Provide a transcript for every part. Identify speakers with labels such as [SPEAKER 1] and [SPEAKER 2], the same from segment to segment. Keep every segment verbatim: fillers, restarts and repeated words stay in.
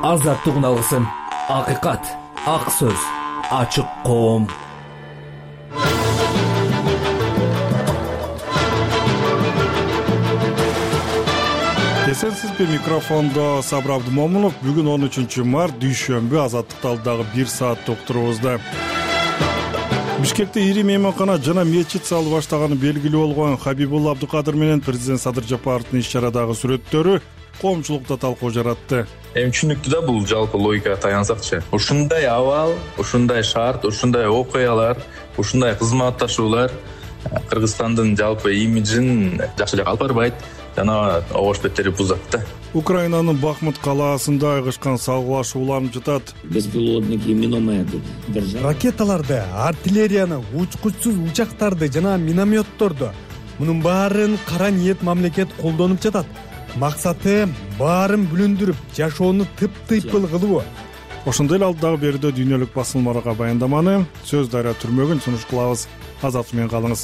[SPEAKER 1] Азаттык алгысым, акыйкат, ак сөз, ачык коом.
[SPEAKER 2] Эсенсизби, микрофондо Сабыр Абдымомунов. Бүгүн он үчүнчү март дүйшөмбү, азаттыкта алдагы бир сааттык турубузда. Бишкекте ири мейманкана жана мечит салып баштаганы белгилүү болгон Хабибулла Абдукадыр менен президент Садыр Жапаровдун иш-чарадагы сүрөттөрү коомчулукта талкуу жаратты.
[SPEAKER 3] Эми түшүнүктүү да, бул жалпы логикага таянсакчы. Ушундай абал, ушундай шарт, ушундай окуялар, ушундай кызматташуулар Кыргызстандын жалпы имиджин жакшы жакка алып барбайт, жана огош беттери бузат да.
[SPEAKER 2] Украинанын Бахмут калаасында айгышкан салгылашуулар жатат.
[SPEAKER 4] Беспилотники, миномети,
[SPEAKER 5] ракеталарды, артиллерияны, учкучсуз учактарды жана минометторду. Мунун баарын кара ниет мамлекет колдонуп жатат. Максаты баарын бүлүндүрүп, жашоону тып-тыйпыл кылуу.
[SPEAKER 2] Ошондой эле алдагы берүүдө дүйнөлүк басылмаларга баяндаманы Сөз Дарыя түрмөгүн сунуш кылабыз. Азат менен калыңыз.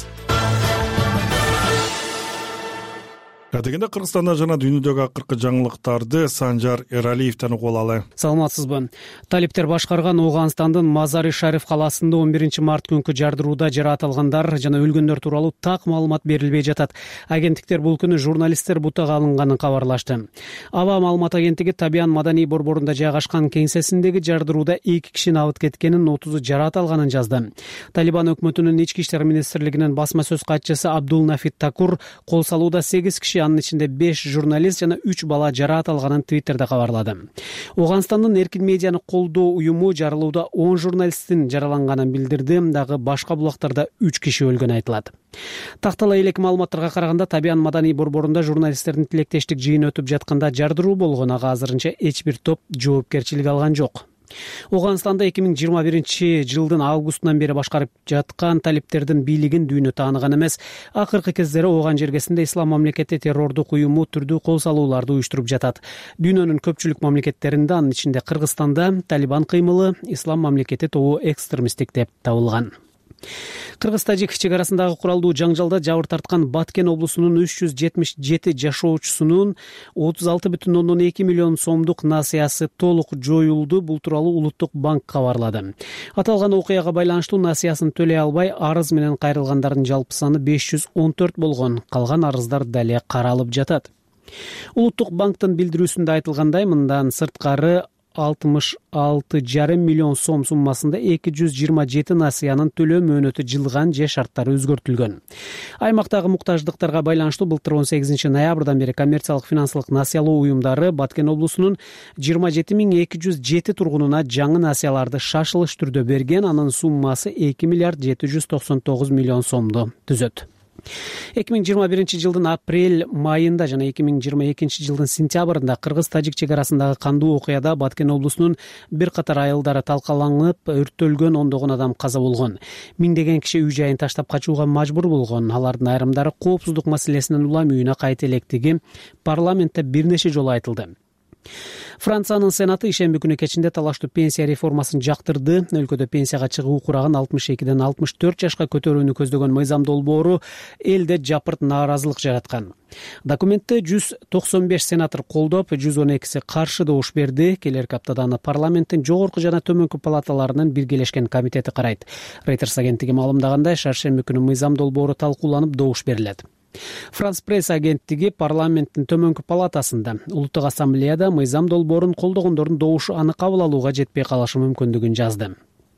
[SPEAKER 2] Дегенде Кыргызстанда жана дүйнөдөгү акыркы жаңылыктарды Санжар Эралиевден угуп алалы.
[SPEAKER 6] Саламатсызбы. Талиптер башкарган Ооганстандын Мазари-Шариф калаасында он биринчи март күнкү жардырууда жараат алгандар жана өлгөндөр тууралуу так маалымат берилбей жатат. Агенттиктер бул күнү журналисттер бутага алынганын кабарлашты. Аба маалымат агенттиги Табиан маданий борборунда жайгашкан кеңсесиндеги жардырууда эки кишини абыт кеткенин, отузу жараат алганын жазды. Талибан өкмөтүнүн ички иштер министрлигинин басма сөз катчысы Абдул Нафит Такур кол салууда сегиз киши, анын ичинде беш журналист жана үч бала жараат алганын Твиттерде кабарлады. Ооганстандын эркин медианы колдоо уюму жарылууда он журналисттин жараланганын билдирди, дагы башка булактарда үч киши өлгөнү айтылат. Тактала элек маалыматтарга караганда Табиан маданий борборунда журналисттердин тилектештик жыйыны өтүп жатканда жардыруу болгон, ага азырынча эч бир топ жоопкерчилик алган жок. Ооганстанда эки миң жыйырма биринчи жылдын августунан бери башкарып жаткан талиптердин бийлигин дүйнө тааныган эмес. Акыркы кездери Ооган жергесинде ислам мамлекети террордук уюму түрдүү кол салууларды уюштуруп жатат. Дүйнөнүн көпчүлүк мамлекеттеринде, анын ичинде Кыргызстанда, Талибан кыймылы ислам мамлекети тобу экстремисттик деп табылган. Кыргыз-Тажик чек арасындагы куралдуу жаңжалда жабыр тарткан Баткен облусунун үч жүз жетимиш жети жашоочусунун отуз алты бүтүн ондон эки миллион сомдук насыясы толук жоюлду. Бул тууралуу Улуттук банк кабарлады. Аталган окуяга байланыштуу насыясын төлөй албай арыз менен кайрылгандардын жалпы саны беш жүз он төрт болгон. Калган арыздар дале каралып жатат. Улуттук банктын билдирүүсүндө айтылгандай, мындан сырткары алтымыш алты жарым миллион сом суммасында эки жүз жыйырма жети насыянын төлөө мөөнөтү жылган же шарттары өзгөртүлгөн. Аймактагы муктаждыктарга байланыштуу былтыр он сегизинчи ноябрдан бери коммерциялык финансылык насыялоо уюмдары Баткен облусунун жыйырма жети миң эки жүз жети тургунуна жаңы насыяларды шашылыш түрдө берген. Анын суммасы эки миллиард жети жүз токсон тогуз миллион сомду түзөт. эки миң жыйырма биринчи жылдын апрель майында жана эки миң жыйырма экинчи жылдын сентябрында Кыргыз-Тажик чек арасындагы кандуу окуяда Баткен облусунун бир катар айылдары талкаланып, өрттөлгөн, ондогон адам каза болгон. Миңдеген киши үй жайын таштап качууга мажбур болгон. Алардын айрымдары коопсуздук маселесинен улам үйүнө кайта электиги парламентте бир нече жолу айтылды. Франциянын Сенаты ишемби күнү кечинде талаштуу пенсия реформасын жактырды. Өлкөдө пенсияга чыгуу курагын алтымыш экиден алтымыш төрт жашка көтөрүүнү көздөгөн мыйзам долбоору элде жапырт нааразылык жараткан. Документти жүз токсон беш сенатор колдоп, жүз он экиси каршы добуш берди. Келерки аптада аны парламенттин жогорку жана төмөнкү палаталарынын биргелешкен комитети карайт. Reuters агенттиги маалымдагандай, шаршемби күнү мыйзам долбоору талкууланып добуш берилет. Франс пресс агенттиги парламенттин төмөнкү палатасында Улуттук ассамблеяда мыйзам долбоорун колдогондордун добушу аны кабыл алууга жетпей калышы мүмкүндүгүн жазды.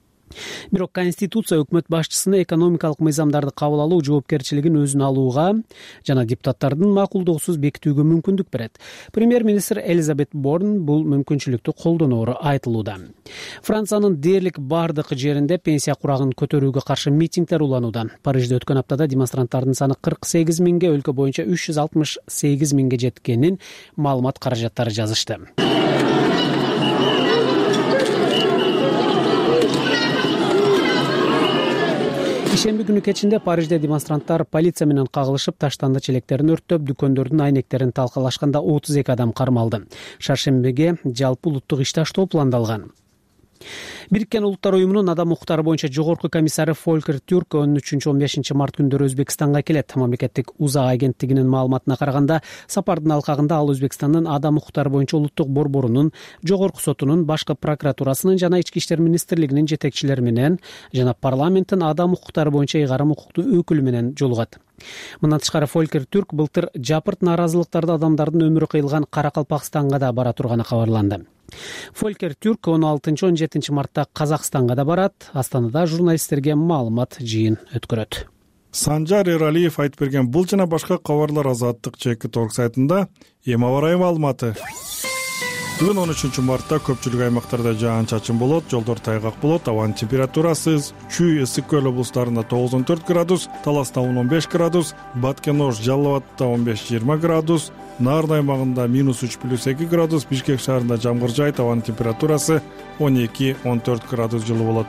[SPEAKER 6] Бирок Конституция өкмөт башчысына экономикалык мыйзамдарды кабыл алуу жоопкерчилигин өзүнө алууга жана депутаттардын макулдугусуз бекитүүгө мүмкүндүк берет. Премьер-министр Элизабет Борн бул мүмкүнчүлүктү колдоноору айтылууда. Франциянын дээрлик бардык жеринде пенсия курагын көтөрүүгө каршы митингдер уланууда. Парижде өткөн аптада демонстранттардын саны кырк сегиз миңге, өлкө боюнча үч жүз алтымыш сегиз миңге жеткенин маалымат каражаттары жазышты. Ишемби күнү кечинде Парижде демонстранттар полиция менен кагылышып, таштанды челектерин өрттөп, дүкөндөрдүн айнектерин талкалашканда отуз эки адам кармалды. Шаршембиге жалпы улуттук иш таштоо пландалган. Бириккен Улуттар уюмунун адам укуктары боюнча жогорку комиссары Фолькер Тюрк он үчүнчү он бешинчи март күндөрү Өзбекстанга келет. Мамлекеттик УЗА агенттигинин маалыматына караганда, сапардын алкагында ал Өзбекстандын адам укуктары боюнча улуттук борборунун, жогорку сотунун, башкы прокуратурасынын жана ички иштер министрлигинин жетекчилери менен жана парламенттин адам укуктары боюнча ыйгарым укуктуу өкүлү менен жолугат. Мындан тышкары Фолькер Тюрк былтыр жапырт нааразылыктарды адамдардын өмүрү кыйылган Каракалпакстанга да бара турганы кабарланды. Фолькер Тюрк он алтынчы он жетинчи мартта Казакстанга да барат. Астанада журналисттерге маалымат жыйын өткөрөт.
[SPEAKER 2] Санжар Эралиев айтып берген бул жана башка кабарлар Азаттык чекит точка орг сайтында. Эми аба ырайы маалыматы. Бүгүн он үчүнчү мартта көпчүлүк аймактарда жаан-чачын болот, жолдор тайгак болот, абанын температурасы Чүй, Ысык көл облустарында тогуз он төрт градус, Таласта он он беш градус, Баткен-Ош, Жалал Абадта он беш жыйырма градус, Нарын аймагында минус үч плюс эки градус, Бишкек шаарында жамгыр жаайт, абанын температурасы он эки он төрт градус жылы болот.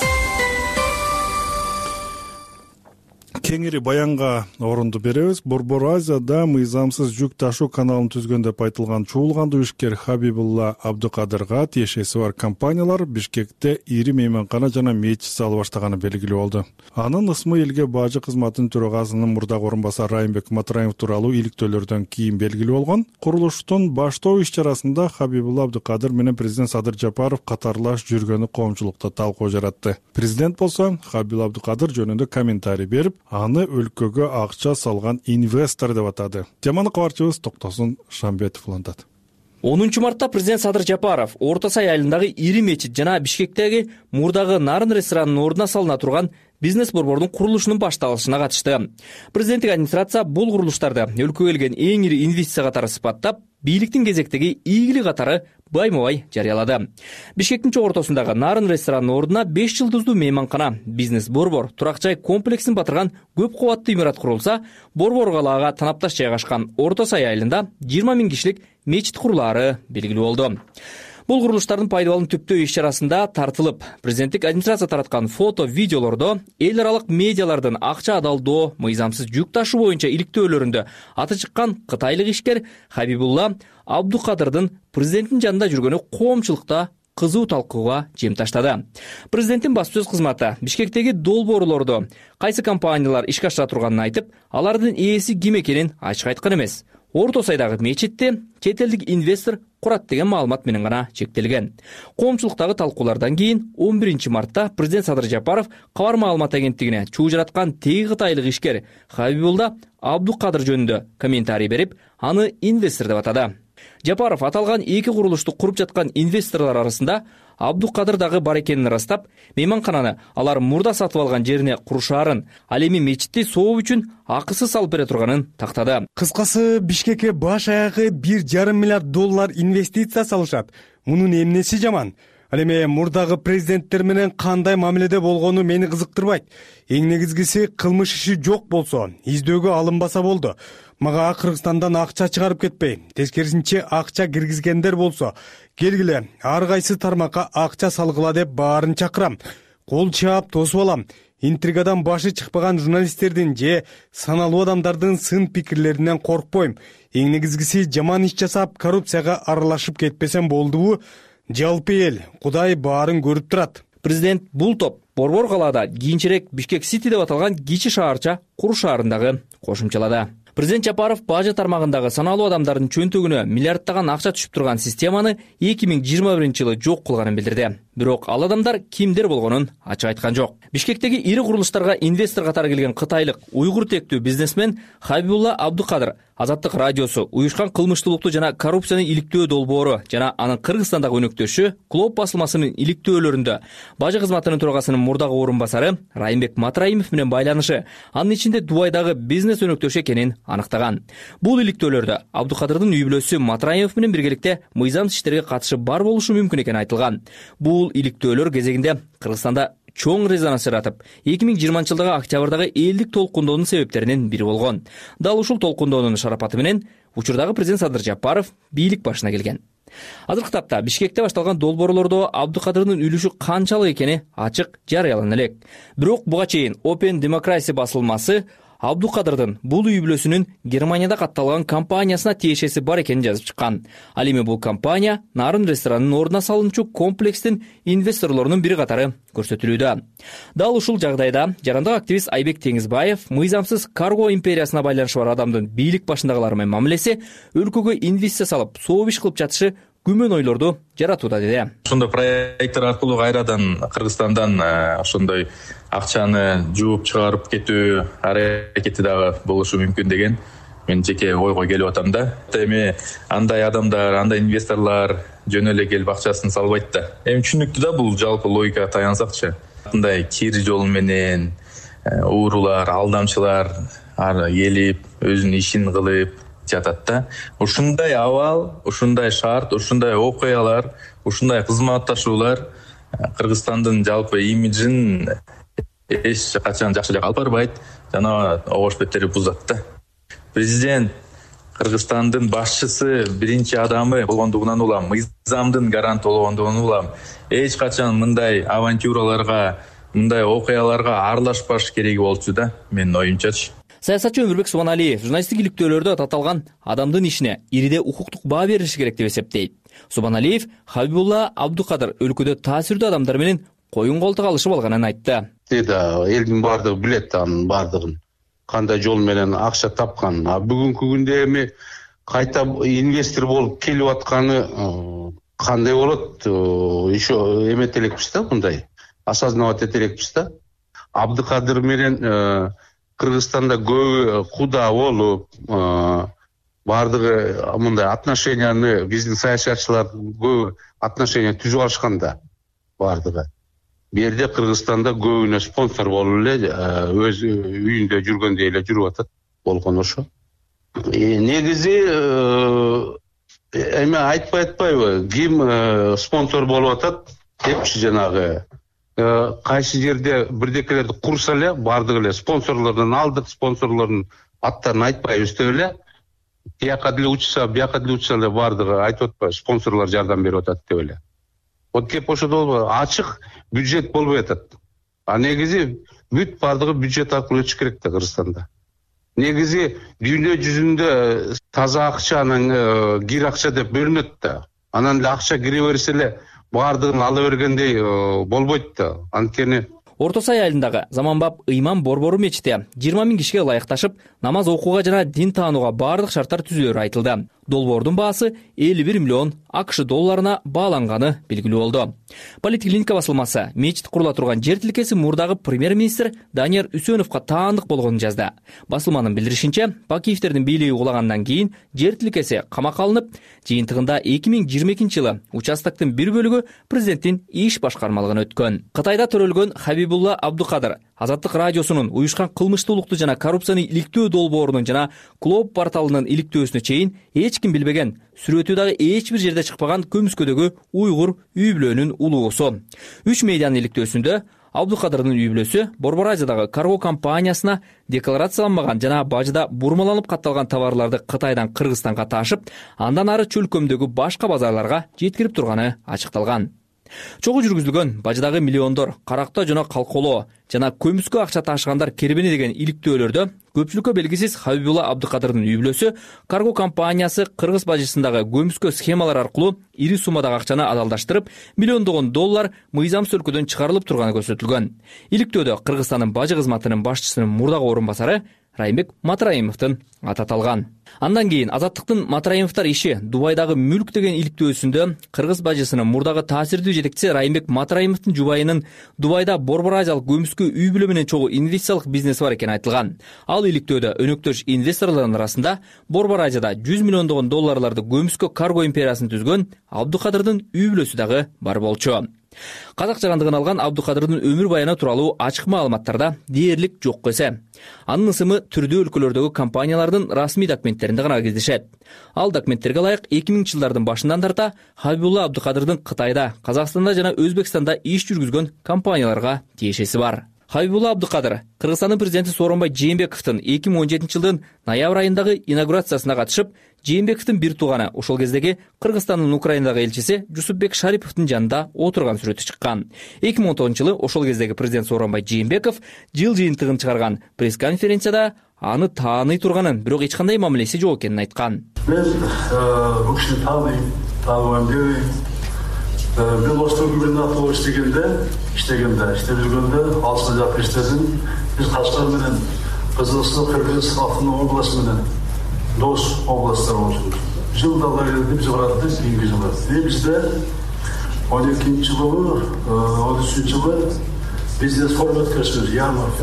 [SPEAKER 2] Кеңири баянга орунду беребиз. Борбор Азияда мыйзамсыз жүк ташуу каналын түзгөн деп айтылган чуулгандуу ишкер Хабибулла Абдукадырга тиешеси бар компаниялар Бишкекте ири мейманкана жана мечит салып баштаганы белгилүү болду. Анын ысмы элге бажы кызматынын төрагасынын мурдагы орун басары Райымбек Матраимов тууралуу иликтөөлөрдөн кийин белгилүү болгон. Курулуштун баштоо иш-чарасында Хабибулла Абдукадыр менен президент Садыр Жапаров катарлаш жүргөнү коомчулукта талкуу жаратты. Президент болсо Хабибулла Абдукадыр жөнүндө комментарий берип, аны өлкөгө акча салган инвестор деп атады. Теманы кабарчыбыз Токтосун Шамбетов улантат.
[SPEAKER 7] онунчу мартта президент Садыр Жапаров Орто Сай айылындагы ири мечит жана Бишкектеги мурдагы Нарын ресторанынын ордуна салына турган бизнес борбордун курулушунун башталышына катышты. Президенттик администрация бул курулуштарды өлкөгө келген эң ири инвестиция катары сыпаттап, бийликтин кезектеги ийгилик катары байма-бай жарыялады. Бишкектин чогортосундагы Нарын ресторанынын ордуна беш жылдыздуу мейманкана, бизнес борбор, турак жай комплексин батырган көп кабаттуу имарат курулса, борбор калаага танапташ жайгашкан Орто Сай айылында жыйырма миң кишилик мечит курулаары белгилүү болду. Бул курулуштардын пайдалануу түптөө иш-чарасында тартылып, президенттик администрация тараткан фото, видеолордо эл аралык медиалардын акча адалдоо, мыйзамсыз жүк ташуу боюнча иликтөөлөрүндө аты чыккан кытайлык ишкер Хабибулла Абдукадырдын президенттин жанында жүргөнү коомчулукта кызуу талкууга жем таштады. Президенттин баспасөз кызматы Бишкектеги долбоорлордо кайсы компаниялар ишке ашыра турганын айтып, алардын ээси ким экенин ачык айткан эмес. Орто Сайдагы мечитти чет элдик инвестор курат деген маалымат менен гана чектелген. Коомчулуктагы талкуулардан кийин он биринчи мартта президент Садыр Жапаров кабар маалымат агенттигине чуу жараткан теги кытайлык ишкер Хабибулла Абдукадыр жөнүндө комментарий берип, аны инвестор деп атады. Жапаров аталган эки курулушту куруп жаткан инвесторлор арасында Абдукадыр дагы бар экенин ырастап, мейманкананы алар мурда сатып алган жерине курушаарын, ал эми мечитти сооп үчүн акысыз салып бере турганын тактады.
[SPEAKER 5] Кыскасы, Бишкекке баш аягы бир жарым миллиард доллар инвестиция салышат. Мунун эмнеси жаман? Ал эми мурдагы президенттер менен кандай мамиледе болгону мени кызыктырбайт. Эң негизгиси, кылмыш иши жок болсо, издөөгө алынбаса болду. Мага Кыргызстандан акча чыгарып кетпей, тескерисинче акча киргизгендер болсо, келгиле, ар кайсы тармакка акча салгыла деп баарын чакырам. Кол чаап тосуп алам. Интригадан башы чыкпаган журналисттердин же саналуу адамдардын сын пикирлеринен коркпойм. Эң негизгиси, жаман иш жасап, коррупцияга аралашып кетпесем болдубу? Жалпы эл, Кудай баарын көрүп турат.
[SPEAKER 7] Президент бул топ борбор калаада кийинчерээк Бишкек Сити деп аталган кичи шаарча Куру шаарындагы кошумчалады. Президент Жапаров бажы тармагындагы саналуу адамдардын чөнтөгүнө миллиардтаган акча түшүп турган системаны эки миң жыйырма биринчи жылы жок кылганын билдирди. Бирок ал адамдар кимдер болгонун ачык айткан жок. Бишкектеги ири курулуштарга инвестор катары келген кытайлык уйгур тектүү бизнесмен Хабибулла Абдукадыр Азаттык радиосу уюшкан кылмыштуулукту жана коррупцияны иликтөө долбоору жана анын Кыргызстандагы өнөктөшү Клоп басылмасынын иликтөөлөрүндө бажы кызматынын төрагасынын мурдагы орун басары Райымбек Матраимов менен байланышы, анын ичинде Дубайдагы бизнес өнөктөшү экенин аныктаган. Бул иликтөөлөрдө Абдукадырдын үй бүлөсү Матраимов менен биргеликте мыйзамсыз иштерге катышы бар болушу мүмкүн экени айтылган. Бул иликтөөлөр кезегинде Кыргызстанда чоң резонанс жаратып, эки миң жыйырманчы жылдагы октябрдагы элдик толкундоонун себептеринин бири болгон. Дал ушул толкундоонун шарапаты менен учурдагы президент Садыр Жапаров бийлик башына келген. Азыркы тапта Бишкекте башталган долбоорлордо Абдукадырдын үлүшү канчалык экени ачык жарыялана элек. Бирок буга чейин Open Democracy басылмасы Абдукадырдын бул үй бүлөсүнүн Германияда катталган компаниясына тиешеси бар экенин жазып чыккан. Ал эми бул компания Нарын ресторанынын ордуна салынчу комплекстин инвесторлорунун бири катары көрсөтүлүүдө. Дал ушул жагдайда жарандык активист Айбек Теңизбаев мыйзамсыз карго империясына байланышы бар адамдын бийлик башындагылар менен мамилеси өлкөгө инвестиция салып, сооп иш кылып жатышы күмөн ойлорду жаратууда деди.
[SPEAKER 3] Ошондой проекттер аркылуу кайрадан Кыргызстандан ошондой акчаны жууп чыгарып кетүү аракети дагы болушу мүмкүн деген мен жеке ойго келип атам да. Эми андай адамдар, андай инвесторлор жөн эле келип акчасын салбайт да. Эми түшүнүктүү да, бул жалпы логикага таянсакчы. Мындай кир жол менен уурулар, алдамчылар келип өзүнүн ишин кылып жатат да. Ушундай абал, ушундай шарт, ушундай окуялар, ушундай кызматташуулар Кыргызстандын жалпы имиджин эч качан жакшы жакка алып барбайт, жана огош беттери бузат да. Президент Кыргызстандын башчысы биринчи адамы болгондугунан улам, мыйзамдын гаранты болгондугунан улам эч качан мындай авантюраларга, мындай окуяларга аралашпаш кереги болчу да, менин оюмчачы.
[SPEAKER 7] Саясатчы Өмүрбек Субаналиев журналисттик иликтөөлөрдө таталган адамдын ишине ириде укуктук баа берилиши керек деп эсептейт. Субаналиев Хабибулла Абдукадыр өлкөдө таасирдүү адамдар менен коюн колтук алышып алганын айтты.
[SPEAKER 8] Элдин баардыгы билет анын баардыгын, кандай жол менен акча тапкан. А бүгүнкү күндө эми кайта инвестор болуп келип атканы кандай болот? Еще эмет элекпиз да, мындай осознавать эте элекпиз да. Абдукадыр менен Кыргызстанда көбү куда болуп, баардыгы мындай отношенияны биздин саясатчылар көбү отношения түзүп алышканда баардыгы. Бу жерде Кыргызстанда көбүнө спонсор болуп эле өз үйүндө жүргөндөй эле жүрүп атат болгон ошо. Негизи эми айтпай атпайбы, ким спонсор болуп атат депчи, жанагы кайсы жерде бирдекелерди курса эле баардыгы эле спонсорлордон алдык, спонсорлордун аттарын айтпайбыз деп эле бияка деле учса, бияка деле учса эле баардыгы айтып атпайбы, спонсорлор жардам берип атат деп эле. Вот кеп ошодо ачык бюджет болбой атат. А негизи бүт баардыгы бюджет аркылуу өтүш керек да Кыргызстанда. Негизи дүйнө жүзүндө таза акчанын кир акча деп бөлүнөт да. Анан эле акча кире берсе эле баардыгын ала бергендей болбойт да. Анткени
[SPEAKER 7] Орто Сай айылындагы Заманбап Ыйман Борбору мечити жыйырма миң кишиге ылайыкташып, намаз окууга жана дин таанууга баардык шарттар түзүлөрү айтылды. Долбоордун баасы элүү бир миллион АКШ долларына бааланганы белгилүү болду. Политклиника басылмасы мечит курула турган жер тилкеси мурдагы премьер-министр Данияр Үсөновго таандык болгонун жазды. Басылманын билдиришинче, Бакиевтердин бийлиги кулагандан кийин жер тилкеси камакка алынып, жыйынтыгында эки миң жыйырма экинчи жылы участоктун бир бөлүгү президенттин иш башкармалыгына өткөн. Кытайда төрөлгөн Хабибулла Абдукадыр Азаттык радиосунун уюшкан кылмыштуулукту жана коррупцияны иликтөө долбоорунун жана Клоп порталынын иликтөөсүнө чейин эч ким билбеген, сүрөтү дагы эч бир жерде чыкпаган көмүскөдөгү уйгур үй бүлөнүн улуусу. Үч медианын иликтөөсүндө Абдукадырдын үй бүлөсү Борбор Азиядагы карго компаниясына декларацияланбаган жана бажыда бурмаланып катталган товарларды Кытайдан Кыргызстанга ташып, андан ары чөлкөмдөгү башка базарларга жеткирип турганы ачыкталган. Чогуу жүргүзүлгөн бажыдагы миллиондор каракта жана калколоо жана көмүскө акча ташыгандар кербени деген иликтөөлөрдө көпчүлүккө белгисиз Хабибулла Абдукадырдын үй бүлөсү карго компаниясы Кыргыз бажысындагы көмүскө схемалар аркылуу ири суммадагы акчаны адалдаштырып, миллиондогон доллар мыйзамсыз өлкөдөн чыгарылып турганы көрсөтүлгөн. Иликтөөдө Кыргызстандын бажы кызматынын башчысынын мурдагы орун басары Райымбек Матраимовдун аты аталган. Андан кийин Азаттыктын Матраимовдор иши Дубайдагы мүлк деген иликтөөсүндө Кыргыз бажысынын мурдагы таасирдүү жетекчиси Райымбек Матраимовдун жубайынын Дубайда Борбор Азиялык көмүскө үй бүлө менен чогуу инвестициялык бизнеси бар экени айтылган. Ал иликтөөдө өнөктөш инвесторлордун арасында Борбор Азияда жүз миллиондогон долларларды көмүскө карго империясын түзгөн Абдукадырдын үй бүлөсү дагы бар болчу. Казак жарандыгын алган Абдукадырдын өмүр баяны тууралуу ачык маалыматтарда дээрлик жок эсе. Анын ысымы түрдүү өлкөлөрдөгү компаниялардын расмий документтеринде гана кездешет. Ал документтерге ылайык эки миңинчи жылдардын башынан тарта Хабибулла Абдукадырдын Кытайда, Казакстанда жана Өзбекстанда иш жүргүзгөн компанияларга тиешеси бар. Хабибулла Абдыкадыр Кыргызстандын президенти Сооронбай Жээнбековдун эки миң он жетинчи жылдын ноябрь айындагы инаугурациясына катышып, Жээнбековдун бир тууганы, ошол кездеги Кыргызстандын Украинадагы элчиси Жусупбек Шариповдун жанында отурган сүрөтү чыккан. эки миң он тогузунчу жылы ошол кездеги президент Сооронбай Жээнбеков жыл жыйынтыгын чыгарган пресс-конференцияда аны тааный турганын, бирок эч кандай мамилеси жок экенин айткан.
[SPEAKER 9] Мен бул кишини тааныйм, тааныбайм дебейм. Мен Оштун губернаторлук иштегенде, иштегенде, иштеп жүргөндө алыска жакка иштедим. Биз Кашкар менен Кыргызстан, Кыргыз автономдук областы менен дос областтар болчу. Жылдалар келди, биз бараттык, кийинки жылы. Бизде он экинчи жылы, он үчүнчү жылы бизнес форум өткөзүбүз, ярмарка.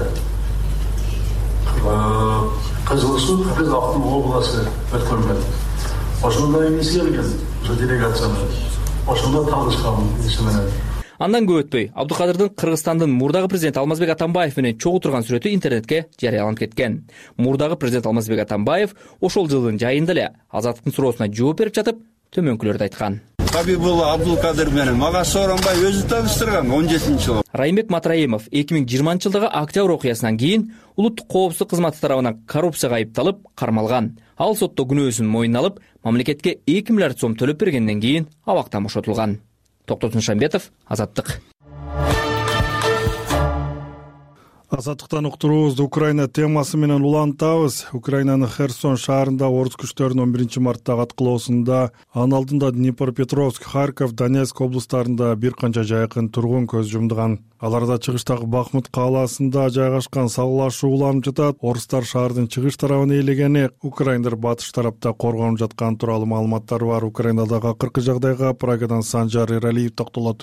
[SPEAKER 9] Кызылсуу, Кыргыз автономдук областы өткөргөн. Ошондо эмеси келген, ошо делегация менен. Ошондо таанышкан иши менен.
[SPEAKER 7] Андан көп өтпөй, Абдыкадырдын Кыргызстандын мурдагы президенти Алмазбек Атамбаев менен чогуу турган сүрөтү интернетке жарыяланып кеткен. Мурдагы президент Алмазбек Атамбаев ошол жылдын жайында эле Азаттыктын суроосуна жооп берип жатып, төмөнкүлөрдү айткан.
[SPEAKER 10] Хабибулла Абдыкадыр менен мага Сооронбай өзү таныштырган он жетинчи жылы.
[SPEAKER 7] Райымбек Матраимов эки миң жыйырманчы жылдагы октябрь окуясынан кийин улуттук коопсуздук кызматы тарабынан коррупцияга айыпталып, кармалган. Ал сотто күнөөсүн мойнуна алып, мамлекетке эки миллиард сом төлөп бергенден кийин абактан бошотулган. Токтотун Шамбетов, Азаттык.
[SPEAKER 2] Азаттыктан уктуруубузду Украина темасы менен улантабыз. Украинанын Херсон шаарында орус күчтөрүнүн он биринчи марттагы аткылоосунда, анын алдында Днепропетровск, Харьков, Донецк облустарында бир канча жайкын тургун көз жумдуган. Аларда чыгыштагы Бахмут кааласында жайгашкан салгылашуу уланып жатат. Орустар шаардын чыгыш тарабын ээлегени, украиндер батыш тарапта коргонуп жаткан тууралуу маалыматтар бар. Украинадагы акыркы жагдайга Прагадан Санжар Эралиев токтолот.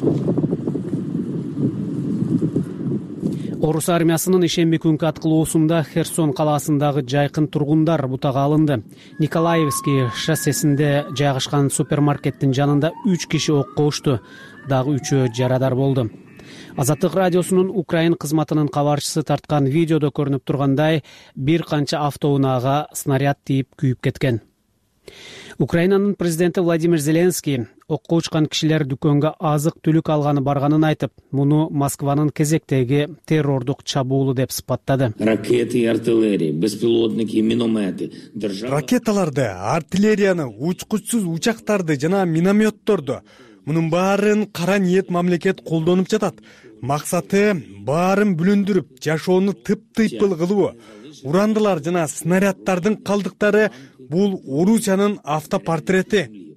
[SPEAKER 6] Орус армиясынын ишемби күнкү аткылоосунда Херсон калаасындагы жайкын тургундар бутага алынды. Николаевский шоссесинде жайгашкан супермаркеттин жанында үч киши окко ушту, дагы үчөө жарадар болду. Азаттык радиосунун Украин кызматынын кабарчысы тарткан видеодо көрүнүп тургандай, бир канча автоунаага снаряд тийип күйүп кеткен. Украинанын президенти Владимир Зеленский окко учкан кишилер дүкөнгө азык-түлүк алганы барганын айтып, муну Москванын кезектеги террордук чабуулу деп сыпаттады.
[SPEAKER 4] Ракеты и артиллерия, беспилотники и минометы.
[SPEAKER 5] Ракеталарды, артиллерияны, учкучсуз учактарды жана минометторду, мунун баарын кара ниет мамлекет колдонуп жатат. Максаты баарын бүлүндүрүп, жашоону тып-тыйпыл кылуу. Урандылар жана снаряддардын калдыктары бул Орусиянын автопортрети.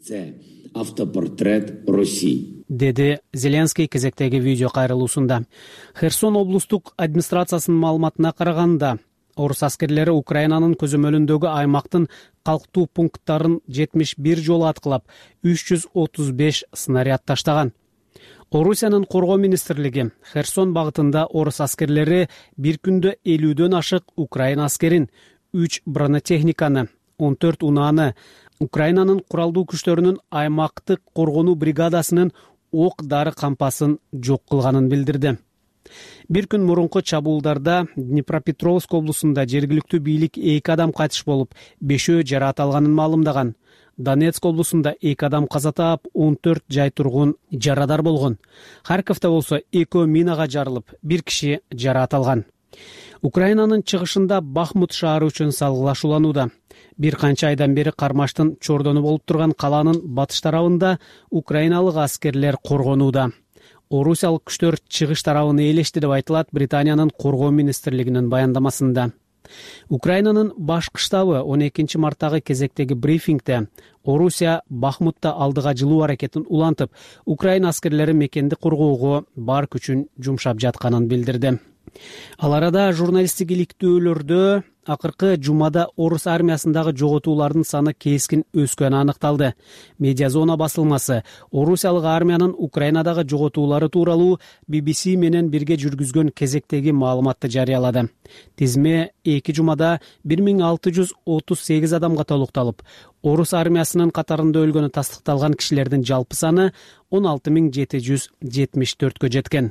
[SPEAKER 4] Автопортрет России,
[SPEAKER 6] деди Зеленский кезектеги видео кайрылуусунда. Херсон облустук администрациясынын маалыматына караганда, орус аскерлери Украинанын көзөмөлүндөгү аймактын калктуу пункттарын жетимиш бир жолу аткылап, үч жүз отуз беш снаряд таштаган. Орусиянын коргоо министрлиги Херсон багытында орус аскерлери бир күндө элүүдөн ашык Украина аскерин, үч бронетехниканы, он төрт унааны, Украинанын куралдуу күчтөрүнүн аймактык коргонуу бригадасынын ок дары кампасын жок кылганын билдирди. Бир күн мурунку чабуулдарда Днепропетровск облусунда жергиликтүү бийлик эки адам кайтыш болуп, бешөө жараат алганын маалымдаган. Донецк облусунда эки адам каза таап, он төрт жай тургун жарадар болгон. Харьковдо болсо экөө минага жарылып, бир киши жараат алган. Украинанын чыгышында Бахмут шаары үчүн салгылашууланууда. Бир канча айдан бери кармаштын чордону болуп турган калаанын батыш тарабында украиналык аскерлер коргонууда. Орусиялык күчтөр чыгыш тарабын ээлешти деп айтылат Британиянын коргоо министрлигинин баяндамасында. Украинанын башкы штабы он экинчи марттагы кезектеги брифингде Орусия Бахмутта алдыга жылуу аракетин улантып, Украина аскерлери мекенди коргоого бар күчүн жумшап жатканын билдирди. Ал арада журналисттик иликтөөлөрдө акыркы жумада орус армиясындагы жоготуулардын саны кескин өскөнү аныкталды. Медиазона басылмасы Орусиялык армиянын Украинадагы жоготуулары тууралуу би би си менен бирге жүргүзгөн кезектеги маалыматты жарыялады. Тизме эки жумада бир миң алты жүз отуз сегиз адамга толукталып, орус армиясынын катарында өлгөнү тастыкталган кишилердин жалпы саны он алты миң жети жүз жетимиш төрткө жеткен.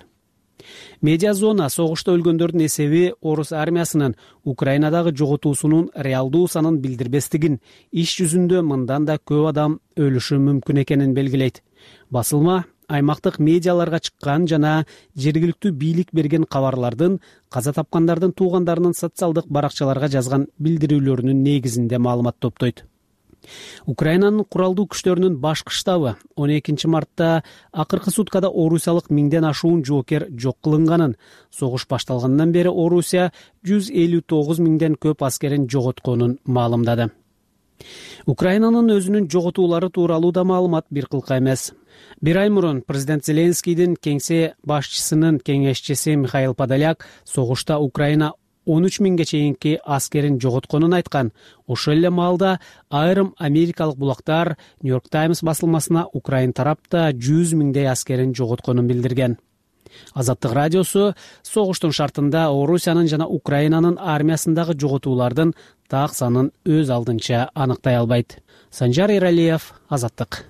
[SPEAKER 6] Медиазона согушта өлгөндөрдүн эсеби орус армиясынын Украинадагы жоготуусунун реалдуу санын билдирбестигин, иш жүзүндө мындан да көп адам өлүшү мүмкүн экенин белгилейт. Басылма аймактык медиаларга чыккан жана жергиликтүү бийлик берген кабарлардын каза тапкандардын туугандарынын социалдык баракчаларга жазган билдирүүлөрүнүн негизинде маалымат топтойт. Украинанын куралдуу күчтөрүнүн башкы штабы он экинчи мартта акыркы суткада Орусиялык миңден ашуун жоокер жок кылынганын, согуш башталгандан бери Орусия жүз элүү тогуз миңден көп аскерин жоготконун маалымдады. Украинанын өзүнүн жоготуулары тууралуу да маалымат бир кылка эмес. Бир ай мурун президент Зеленскийдин кеңсе башчысынын кеңешчиси Михаил Подоляк согушта Украина он үч миңге чейинки аскерин жоготконун айткан. Ошол эле маалда айрым америкалык булактар Нью-Йорк Таймс басылмасына Украин тарапта жүз миңдей аскерин жоготконун билдирген. Азаттык радиосу согуштун шартында Орусиянын жана Украинанын армиясындагы жоготуулардын так санын өз алдынча аныктай албайт. Санжар Эралиев, Азаттык.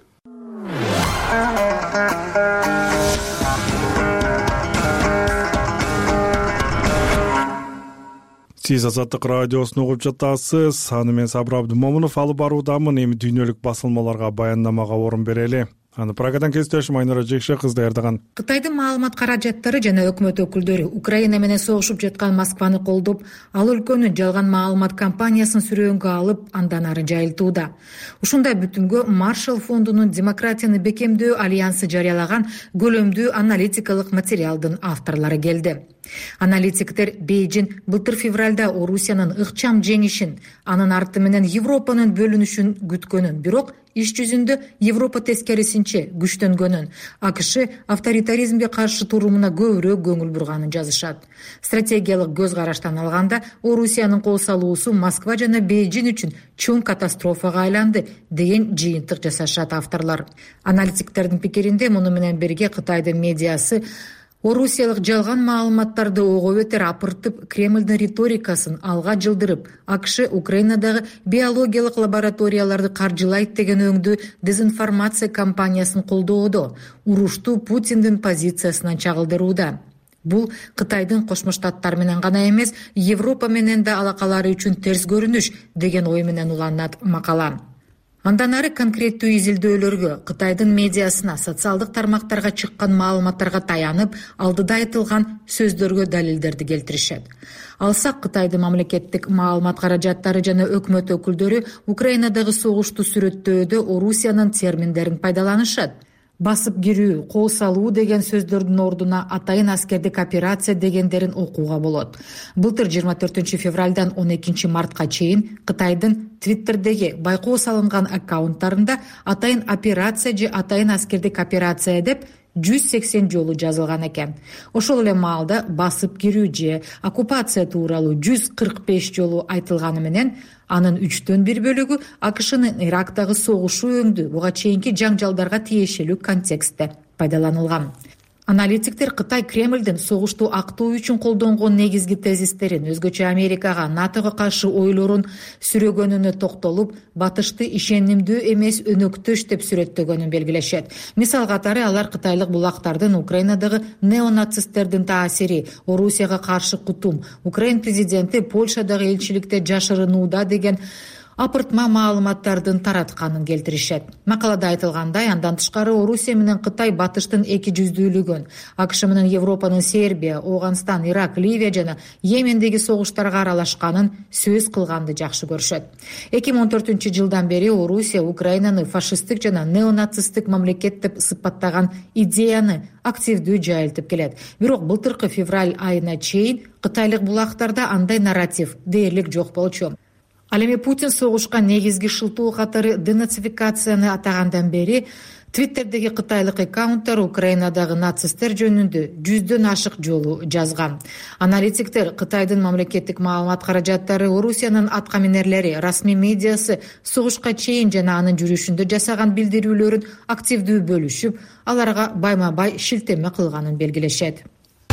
[SPEAKER 2] Сиз Азаттык радиосун угуп жатасыз. Аны мен Сабыр Абдымомунов алып баруудамын. Эми дүйнөлүк басылмаларга баяндамага орун берели. Аны Прагадан кесиптешим Айнура Жекшекызы даярдаган.
[SPEAKER 11] Кытайдын маалымат каражаттары жана өкмөт өкүлдөрү Украина менен согушуп жаткан Москваны колдоп, ал өлкөнүн жалган маалымат кампаниясын сүрөөнгө алып, андан ары жайылтууда. Ушундай бүтүмгө Маршалл фондунун демократияны бекемдөө альянсы жарыялаган көлөмдүү аналитикалык материалдын авторлору келди. Аналитиктер Бейжин былтыр февралда Орусиянын ыкчам жеңишин, анын арты менен Европанын бөлүнүшүн күткөнүн, бирок иш жүзүндө Европа тескерисинче күчтөнгөнүн, АКШ авторитаризмге каршы турумуна көбүрөөк көңүл бурганын жазышат. Стратегиялык көз караштан алганда, Орусиянын кол салуусу Москва жана Бейжин үчүн чоң катастрофага айланды деген жыйынтык жасашат авторлор. Аналитиктердин пикиринде, муну менен бирге Кытайдын медиасы Орусиялык жалган маалыматтарды ого бетер апыртып, Кремлдин риторикасын алга жылдырып, АКШ Украинадагы биологиялык лабораторияларды каржылайт деген өңдүү дезинформация кампаниясын колдоодо, урушту Путиндин позициясынан чагылдырууда. Бул Кытайдын Кошмо Штаттар менен гана эмес, Европа менен да алакалары үчүн терс көрүнүш деген ой менен уланат макала. Андан ары конкреттүү изилдөөлөргө, Кытайдын медиасына, социалдык тармактарга чыккан маалыматтарга таянып, алдыда айтылган сөздөргө далилдерди келтиришет. Алсак, Кытайдын мамлекеттик маалымат каражаттары жана өкмөт өкүлдөрү Украинадагы согушту сүрөттөөдө Орусиянын терминдерин пайдаланышат. Басып кирүү, кол салуу деген сөздөрдүн ордуна атайын аскердик операция дегендерин окууга болот. Былтыр жыйырма төртүнчү февралдан он экинчи мартка чейин Кытайдын Твиттердеги байкоо салынган аккаунттарында атайын операция же атайын аскердик операция деп жүз сексен жолу жазылган экен. Ошол эле маалда басып кирүү же оккупация тууралуу жүз кырк беш жолу айтылганы менен, анын үчтөн бир бөлүгү АКШнын Ирактагы согушу өңдүү, буга чейинки жаңжалдарга тиешелүү контекстте пайдаланылган. Аналитиктер Кытай Кремлдин согушту актоо үчүн колдонгон негизги тезистерин, өзгөчө Америкага, НАТОго каршы ойлорун сүрөгөнүнө токтолуп, батышты ишенимдүү эмес өнөктөш деп сүрөттөгөнүн белгилешет. Мисал катары алар кытайлык булактардын Украинадагы неонацисттердин таасири, Орусияга каршы кутум, Украин президенти Польшадагы элчиликте жашырынууда деген апыртма маалыматтардын таратканын келтиришет. Макалада айтылгандай, андан тышкары Орусия менен Кытай батыштын эки жүздүүлүгүн, АКШ менен Европанын Сербия, Ооганстан, Ирак, Ливия жана Йемендеги согуштарга аралашканын сөз кылганды жакшы көрүшөт. эки миң он төртүнчү жылдан бери Орусия Украинаны фашисттик жана неонацисттик мамлекет деп сыпаттаган идеяны активдүү жайылтып келет. Бирок былтыркы февраль айына чейин кытайлык булактарда андай нарратив дээрлик жок болчу. Ал эми Путин согушка негизги шылтоо катары денацификацияны атагандан бери Твиттердеги кытайлык аккаунттар Украинадагы нацисттер жөнүндө жүздөн ашык жолу жазган. Аналитиктер Кытайдын мамлекеттик маалымат каражаттары, Орусиянын аткаминерлери, расмий медиасы согушка чейин жана анын жүрүшүндө жасаган билдирүүлөрүн активдүү бөлүшүп, аларга байма-бай шилтеме кылганын белгилешет.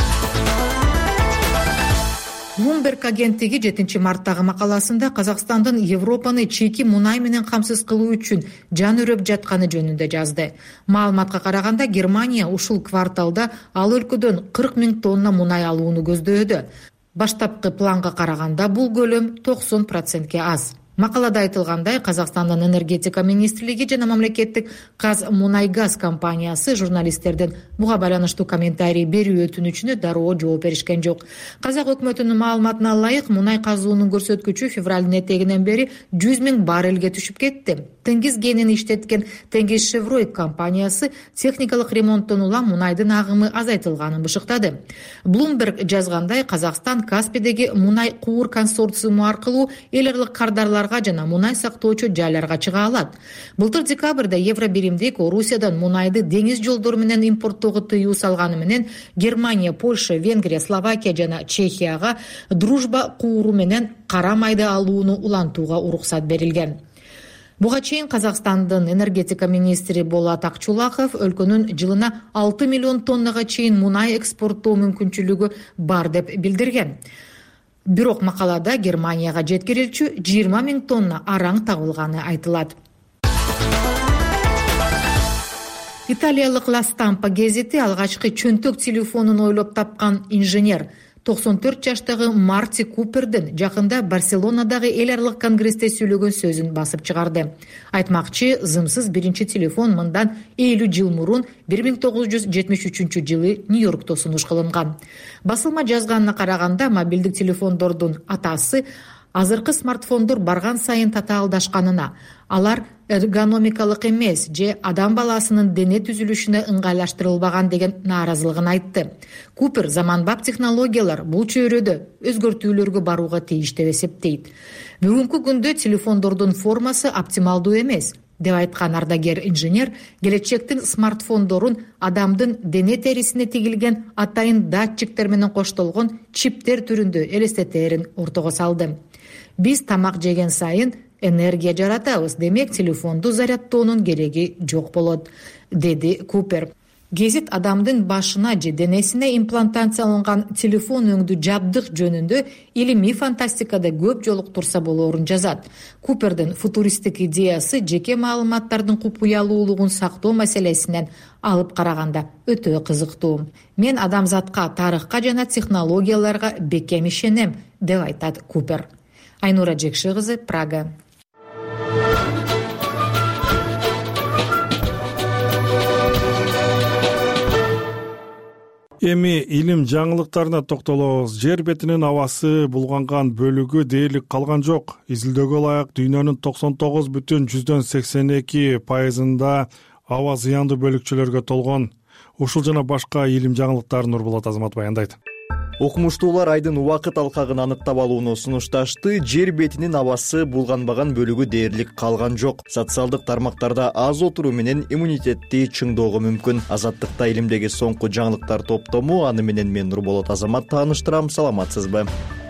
[SPEAKER 11] Bloomberg агенттиги жетинчи марттагы макаласында Казакстандын Европаны чийки мунай менен камсыз кылуу үчүн жан үрөп жатканы жөнүндө жазды. Маалыматка караганда, Германия ушул кварталда ал өлкөдөн кырк миң тонна мунай алууну көздөөдө. Баштапкы планга караганда бул көлөм токсон процентке аз. Макалада айтылгандай, Казакстандын энергетика министрлиги жана мамлекеттик Казмунайгаз компаниясы журналисттердин буга байланыштуу комментарий берүү өтүнүчүнө дароо жооп беришкен жок. Казак өкмөтүнүн маалыматына ылайык, мунай казуунун көрсөткүчү февралдын этегинен бери жүз миң баррелге түшүп кетти. Теңиз кенин иштеткен Теңиз Шеврой компаниясы техникалык ремонттон улам мунайдын агымы азайтылганын бышыктады. Bloomberg жазгандай, Казакстан Каспийдеги мунай куур консорциуму аркылуу эл аралык кардарларга жана мунай сактоочу жайларга чыга алат. Былтыр декабрда Евробиримдик Орусиядан мунайды деңиз жолдору менен импорттоого тыюу салганы менен Германия, Польша, Венгрия, Словакия жана Чехияга дружба кууру менен кара майды алууну улантууга уруксат берилген. Буга чейин Казакстандын энергетика министри Болот Акчулаков өлкөнүн жылына алты миллион тоннага чейин мунай экспорттоо мүмкүнчүлүгү бар деп билдирген. Бирок макалада Германияга жеткирилчү жыйырма миң тонна араң табылганы айтылат. Италиялык Ла Стампа гезити алгачкы чөнтөк телефонун ойлоп тапкан инженер токсон төрт жаштагы Марти Купердин жакында Барселонадагы эл аралык конгрессте сүйлөгөн сөзүн басып чыгарды. Айтмакчы, зымсыз биринчи телефон мындан элүү жыл мурун бир миң тогуз жүз жетимиш үчүнчү жылы Нью-Йоркто сунуш кылынган. Басылма жазганына караганда, мобилдик телефондордун атасы азыркы смартфондор барган сайын татаалдашканына, алар эргономикалык эмес же адам баласынын дене түзүлүшүнө ыңгайлаштырылбаган деген нааразылыгын айтты. Купер заманбап технологиялар бул чөйрөдө өзгөртүүлөргө барууга тийиш деп эсептейт. Бүгүнкү күндө телефондордун формасы оптималдуу эмес деп айткан ардагер инженер, келечектин смартфондорун адамдын дене терисине тигилген атайын датчиктер менен коштолгон чиптер түрүндө элестетерин ортого салды. Биз тамак жеген сайын энергия жаратабыз, демек телефонду зарядтоонун кереги жок болот, деди Купер. Гезит адамдын башына же денесине имплантацияланган телефон өңдүү жабдык жөнүндө илимий фантастикада көп жолуктурса болоорун жазат. Купердин футуристик идеясы жеке маалыматтардын купуялуулугун сактоо маселесинен алып караганда өтө кызыктуу. Мен адамзатка, тарыхка жана технологияларга бекем ишенем, деп айтат Купер. Айнура Жекши кызы, Прага.
[SPEAKER 2] Эми илим жаңылыктарына токтолобуз. Жер бетинин абасы булганган бөлүгү дээрлик калган жок. Изилдөөгө ылайык дүйнөнүн токсон тогуз бүтүн жүздөн сексен эки пайызында аба зыяндуу бөлүкчөлөргө толгон. Ушул жана башка илим жаңылыктарын Нурболот Азамат баяндайт.
[SPEAKER 12] Окумуштуулар айдын убакыт алкагын аныктап алууну сунушташты. Жер бетинин абасы булганбаган бөлүгү дээрлик калган жок. Социалдык тармактарда аз отуруу менен иммунитетти чыңдоого мүмкүн. Азаттыкта илимдеги соңку жаңылыктар топтому, аны менен мен Нурболот Азамат тааныштырам. Саламатсызбы?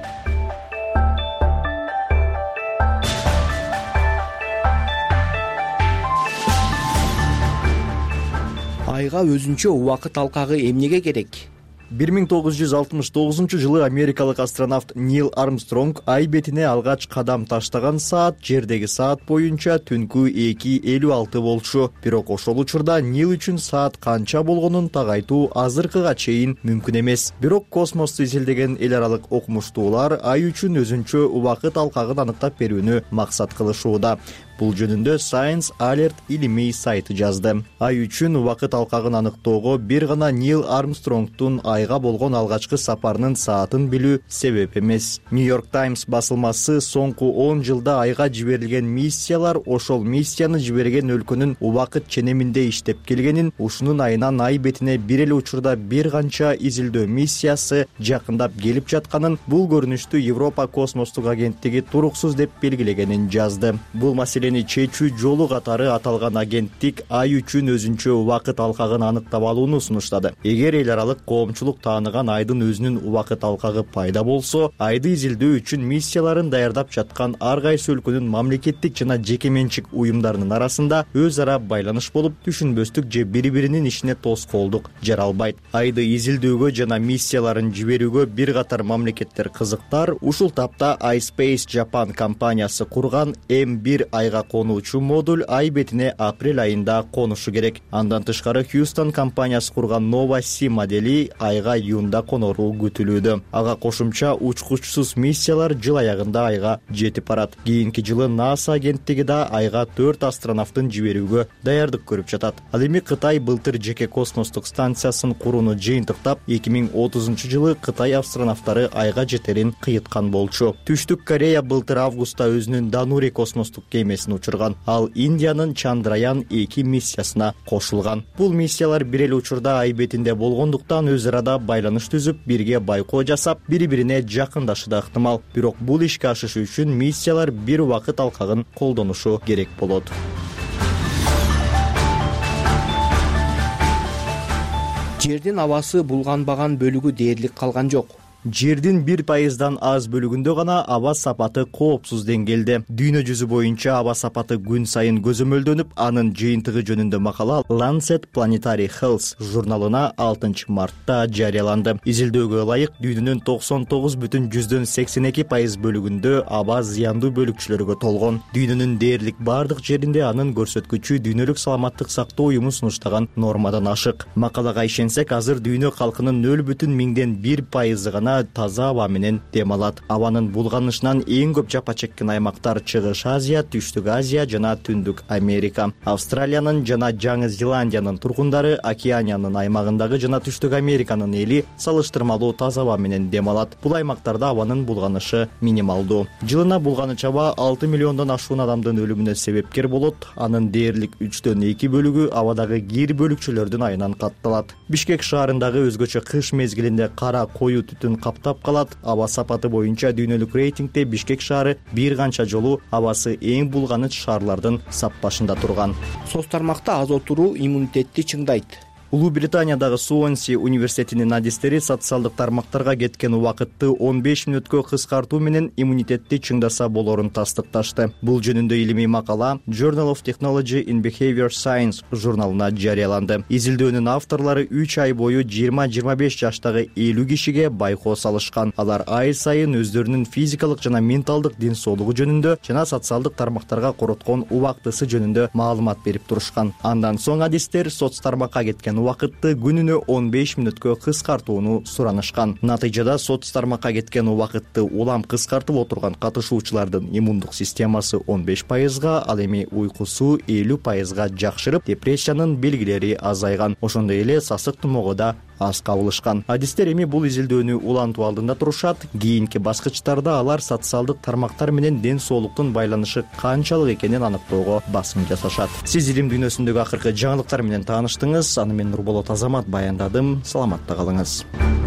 [SPEAKER 13] Айга өзүнчө убакыт алкагы эмнеге керек?
[SPEAKER 12] бир миң тогуз жүз алтымыш тогузунчу жылы америкалык астронавт Нил Армстронг ай бетине алгач кадам таштаган саат жердеги саат боюнча түнкү эки элүү алты болчу. Бирок ошол учурда Нил үчүн саат канча болгонун тагайтуу азыркыга чейин мүмкүн эмес. Бирок космосту изилдеген эл аралык окумуштуулар ай үчүн өзүнчө убакыт алкагын аныктап берүүнү максат кылышууда. Бул жөнүндө Science Alert илимий сайты жазды. Ай үчүн убакыт алкагын аныктоого бир гана Нил Армстронгдун айга болгон алгачкы сапарынын саатын билүү себеп эмес. New York Times басылмасы соңку он жылда айга жиберилген миссиялар ошол миссияны жиберген өлкөнүн убакыт ченеминде иштеп келгенин, ушунун айынан ай бетине бир эле учурда бир канча изилдөө миссиясы жакындап келип жатканын, бул көрүнүштү Европа космостук агенттиги туруксуз деп белгилегенин жазды. Бул маселе чечүү жолу катары аталган агенттик ай үчүн өзүнчө убакыт алкагын аныктап алууну сунуштады. Эгер эл аралык коомчулук тааныган айдын өзүнүн убакыт алкагы пайда болсо, айды изилдөө үчүн миссияларын даярдап жаткан ар кайсы өлкөнүн мамлекеттик жана жеке менчик уюмдарынын арасында өз ара байланыш болуп, түшүнбөстүк же бири-биринин ишине тоскоолдук жаралбайт. Айды изилдөөгө жана миссияларын жиберүүгө бир катар мамлекеттер кызыктар. Ушул тапта iSpace Japan компаниясы курган эм бир айга айга конуучу модуль ай бетине апрель айында конушу керек. Андан тышкары Houston компаниясы курган Nova C модели айга июнда конору күтүлүүдө. Ага кошумча учкучсуз миссиялар жыл аягында айга жетип барат. Кийинки жылы NASA агенттиги да айга төрт астронавтын жиберүүгө даярдык көрүп жатат. Ал эми Кытай былтыр жеке космостук станциясын курууну жыйынтыктап, эки миң отузунчу жылы Кытай астронавттары айга жетерин кыйыткан болчу. Түштүк Корея былтыр августта өзүнүн Данури космостук кемесин учурган. Ал Индиянын Чандраян эки миссиясына кошулган. Бул миссиялар бир эле учурда ай бетинде болгондуктан өз арада байланыш түзүп, бирге байкоо жасап, бири-бирине жакындашы да ыктымал. Бирок бул ишке ашышы үчүн миссиялар бир убакыт алкагын колдонушу керек болот.
[SPEAKER 13] Жердин абасы булганбаган бөлүгү дээрлик калган жок.
[SPEAKER 12] Жердин бир пайыздан аз бөлүгүндө гана аба сапаты коопсуз деңгээлде. Дүйнө жүзү боюнча аба сапаты күн сайын көзөмөлдөнүп, анын жыйынтыгы жөнүндө макала Lancet Planetary Health журналына алтынчы мартта жарыяланды. Изилдөөгө ылайык дүйнөнүн токсон тогуз бүтүн жүздөн сексен эки пайыз бөлүгүндө аба зыяндуу бөлүкчөлөргө толгон. Дүйнөнүн дээрлик бардык жеринде анын көрсөткүчү дүйнөлүк саламаттык сактоо уюму сунуштаган нормадан ашык. Макалага ишенсек, азыр дүйнө калкынын нөл бүтүн миңден бир пайызы гана таза аба менен дем алат. Абанын булганышынан эң көп жапа чеккен аймактар Чыгыш Азия, Түштүк Азия жана Түндүк Америка. Австралиянын жана Жаңы Зеландиянын тургундары Океаниянын аймагындагы жана Түштүк Американын эли салыштырмалуу таза аба менен дем алат. Бул аймактарда абанын булганышы минималдуу. Жылына булганыч аба алты миллиондон ашуун адамдын өлүмүнө себепкер болот. Анын дээрлик үчтөн эки бөлүгү абадагы кир бөлүкчөлөрдүн айынан катталат. Бишкек шаарындагы өзгөчө кыш мезгилинде кара коюу түтүн каптап калат. Аба сапаты боюнча дүйнөлүк рейтингде Бишкек шаары бир канча жолу абасы эң булганыч шаарлардын саппашында турган.
[SPEAKER 13] Соц тармакта аз отуруу иммунитетти чыңдайт.
[SPEAKER 12] Улуу Британиядагы Суонси университетинин адистери социалдык тармактарга кеткен убакытты он беш мүнөткө кыскартуу менен иммунитетти чыңдаса болорун тастыкташты. Бул жөнүндө илимий макала Journal of Technology in Behavior Science журналына жарыяланды. Изилдөөнүн авторлору үч ай бою жыйырма жыйырма беш жаштагы элүү кишиге байкоо салышкан. Алар ай сайын өздөрүнүн физикалык жана менталдык ден соолугу жөнүндө жана социалдык тармактарга короткон убактысы жөнүндө маалымат берип турушкан. Андан соң адистер соц тармакка кеткен убакытты күнүнө он беш мүнөткө кыскартууну суранышкан. Натыйжада соц тармакка кеткен убакытты улам кыскартып отурган катышуучулардын иммундук системасы он беш пайызга, ал эми уйкусу элүү пайызга жакшырып, депрессиянын белгилери азайган. Ошондой эле сасык тумоого да аз кабылышкан. Адистер эми бул изилдөөнү улантуу алдында турушат. Кийинки баскычтарда алар социалдык тармактар менен ден соолуктун байланышы канчалык экенин аныктоого басым жасашат. Сиз илим дүйнөсүндөгү акыркы жаңылыктар менен тааныштыңыз. Аны мен Нурболот Азамат баяндадым. Саламатта калыңыз.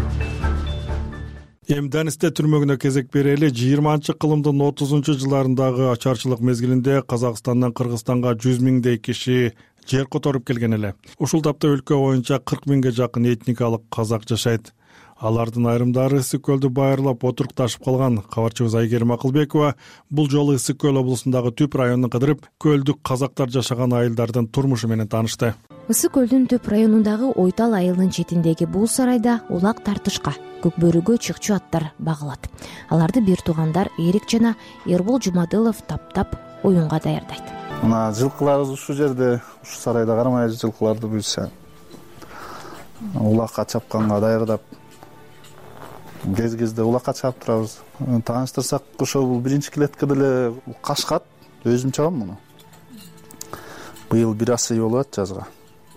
[SPEAKER 2] Эмденисте түрмөгүнө кезек берели. жыйырманчы кылымдын отузунчу жылдарындагы ачарчылык мезгилинде Казакстандан Кыргызстанга жүз миңдей киши жер которуп келген эле. Ушул тапта өлкө боюнча кырк миңге жакын этникалык казак жашайт. Алардын айрымдары Ысык көлдү байырлап отурукташып калган. Кабарчыбыз Айгерим Акылбекова бул жолу Ысык көл облусундагы Түп районун кыдырып, көлдүк казактар жашаган айылдардын турмушу менен таанышты.
[SPEAKER 14] Ысык көлдүн Түп районундагы Ойтал айылынын четиндеги бул сарайда улак тартышка, көкбөрүгө чыкчу аттар багылат. Аларды бир туугандар Эрик жана Эрбол Жумадылов таптап оюнга даярдайт.
[SPEAKER 15] Мына жылкыларыбыз ушул жерде, ушул сарайда кармай жылкыларды буйса улакка чапканга даярдап, кез-кезде улакка чаап турабыз. Тааныштырсак, ошо бул биринчи клеткада эле кашкат, өзүм чабам муну. Быйыл бир асый болот жазга.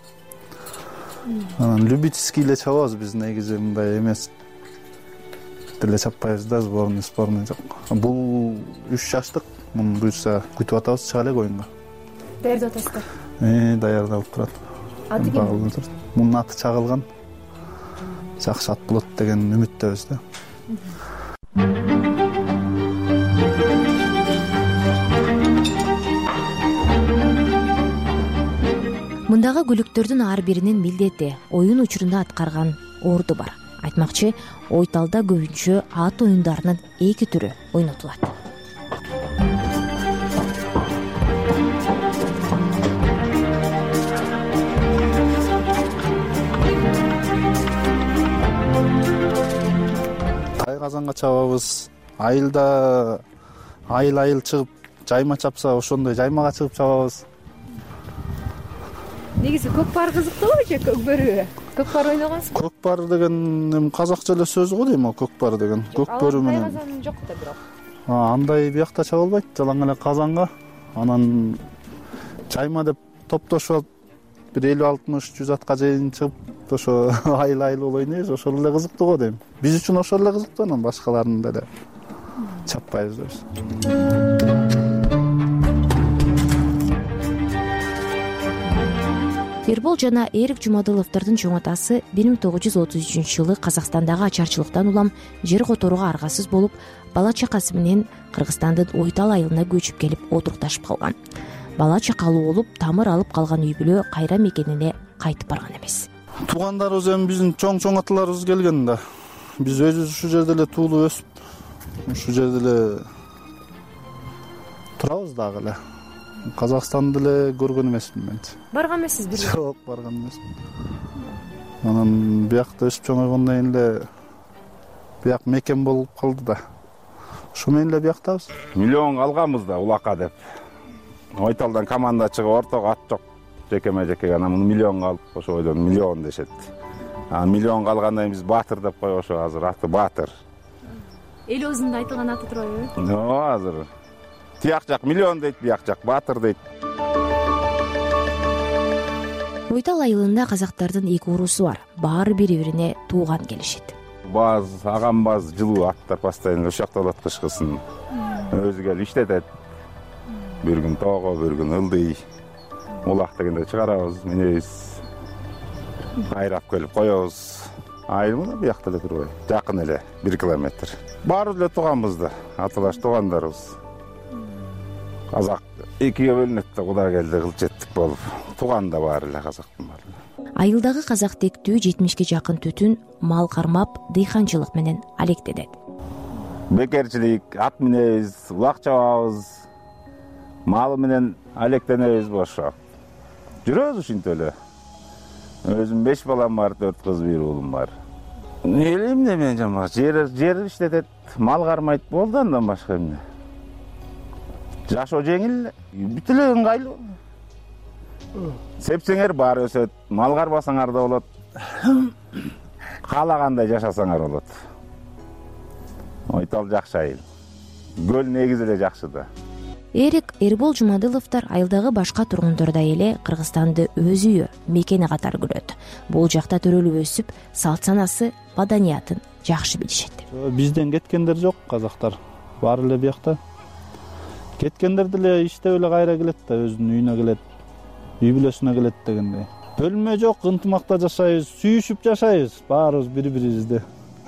[SPEAKER 15] Анан любительский эле чабабыз, биз негизи мындай эмес деле чаппайбыз да, сборный спорный жок. Бул үч жаштык, муну буйрса күтүп атабыз, чыга элек оюнга.
[SPEAKER 14] Даярдап атасыздар?
[SPEAKER 15] Э, даярдалып турат.
[SPEAKER 14] Аты ким?
[SPEAKER 15] Мунун аты чагылган. Жакшы ат болот деген үмүттөбүз да.
[SPEAKER 14] Мындагы күлүктөрдүн ар биринин милдети, оюн учурунда аткарган орду бар. Айтмакчы, Ойталда көбүнчө ат оюндарынын эки түрү ойнотулат.
[SPEAKER 15] Тай казанга чабабыз, айылда айыл-айыл чыгып жайма чапса ошондой жаймага чыгып чабабыз.
[SPEAKER 14] Негизи көкпар кызыктуубу же көкбөрү? Көкпар ойногонсузбу?
[SPEAKER 15] Көкпар деген эми казакча эле сөз го дейм, көкпар деген. Көкбөрү менен.
[SPEAKER 14] Казан жок да бирок.
[SPEAKER 15] Андай биякта чабылбайт, жалаң эле казанга. Анан жайма деп топтошуп алып бир элүү алтымыш жүз атка чейин чыгып ошо айыл айыл ойнойбуз, ошол эле кызыктуу го дейм. Биз үчүн ошол эле кызыктуу, анан башкаларын деле чаппайбыз дейбиз.
[SPEAKER 14] Эрбол жана Эрик Жумадыловдордун чоң атасы бир миң тогуз жүз отуз үчүнчү жылы Казакстандагы ачарчылыктан улам жер которууга аргасыз болуп, бала чакасы менен Кыргызстандын Ойтал айылына көчүп келип отурукташып калган. Бала чакалуу болуп, тамыр алып калган үй бүлө кайра мекенине кайтып барган эмес.
[SPEAKER 15] Туугандарыбыз эми биздин чоң-чоң аталарыбыз келген да. Биз өзүбүз ушул жерде эле туулуп өсүп, ушул жерде эле турабыз дагы эле. Казакстанды эле көргөн эмесмин мен.
[SPEAKER 14] Барган эмессиз бир?
[SPEAKER 15] Жок, барган эмесмин. Анан биякта өсүп чоңойгондон кийин эле бияк мекен болуп калды да. Ошо менен эле бияктабыз.
[SPEAKER 16] Миллион алганбыз да улакка деп. Ойталдан команда чыгып, ортого ат жок. Жекеме-жеке анан муну миллионго алып ошо ойдон миллион дешет. А миллионго алгандан кийин биз Баатыр деп коебуз, ошо азыр аты Баатыр.
[SPEAKER 14] Эл өзүндө айтылган аты турабы?
[SPEAKER 16] Ооба, азыр тияк жак миллион дейт, бияк жак Баатыр дейт.
[SPEAKER 14] Ойтал айылында казактардын эки уруусу бар. Баары бири-бирине тууган келишет.
[SPEAKER 16] Баз, агамбаз жылуу аттар постоянно ушакта болот кышкысын. Өзү келип иштетет. Бир күн тоого, бир күн ылдый. Улак дегенде чыгарабыз, минебиз. Кайрап келип коебуз. Айыл мына биякта эле турбайбы? Жакын эле, бир километр. Баарыбыз эле тууганбыз да, аталаш туугандарыбыз. Казак экиге бөлүнөт да, Кудай келди кылчеттик болуп. Тууган да баары эле казактын баары.
[SPEAKER 14] Айылдагы казак тектүү жетимишке жакын түтүн мал кармап, дыйканчылык менен алектенет.
[SPEAKER 16] Бекерчилик, ат минебиз, улак чабабыз. Малы менен алектенебиз ошо. Жүрөбүз ушинтип эле. Өзүм беш балам бар, төрт кыз, бир уулум бар. Элим эмне мен жамак, жер жер иштетет, мал кармайт, болду андан башка эмне. Жашоо жеңил, бүт эле ыңгайлуу. Сепсеңер баары өсөт, мал карбасаңар да болот. Каалагандай жашасаңар болот. Ойтал жакшы айыл. Көл негизи эле жакшы да.
[SPEAKER 14] Эрик, Эрбол Жумадыловдор айылдагы башка тургундордой эле Кыргызстанды өз үйү, мекени катары көрөт. Бул жакта төрөлүп өсүп, салт санасы, маданиятын жакшы билишет.
[SPEAKER 15] Бизден кеткендер жок казактар. Баары эле биякта. Кеткендер деле иштеп эле кайра келет да, өзүнүн үйүнө келет, үй бүлөсүнө келет дегендей. Бөлмө жок, ынтымакта жашайбыз, сүйүшүп жашайбыз, баарыбыз бири-бирибизди.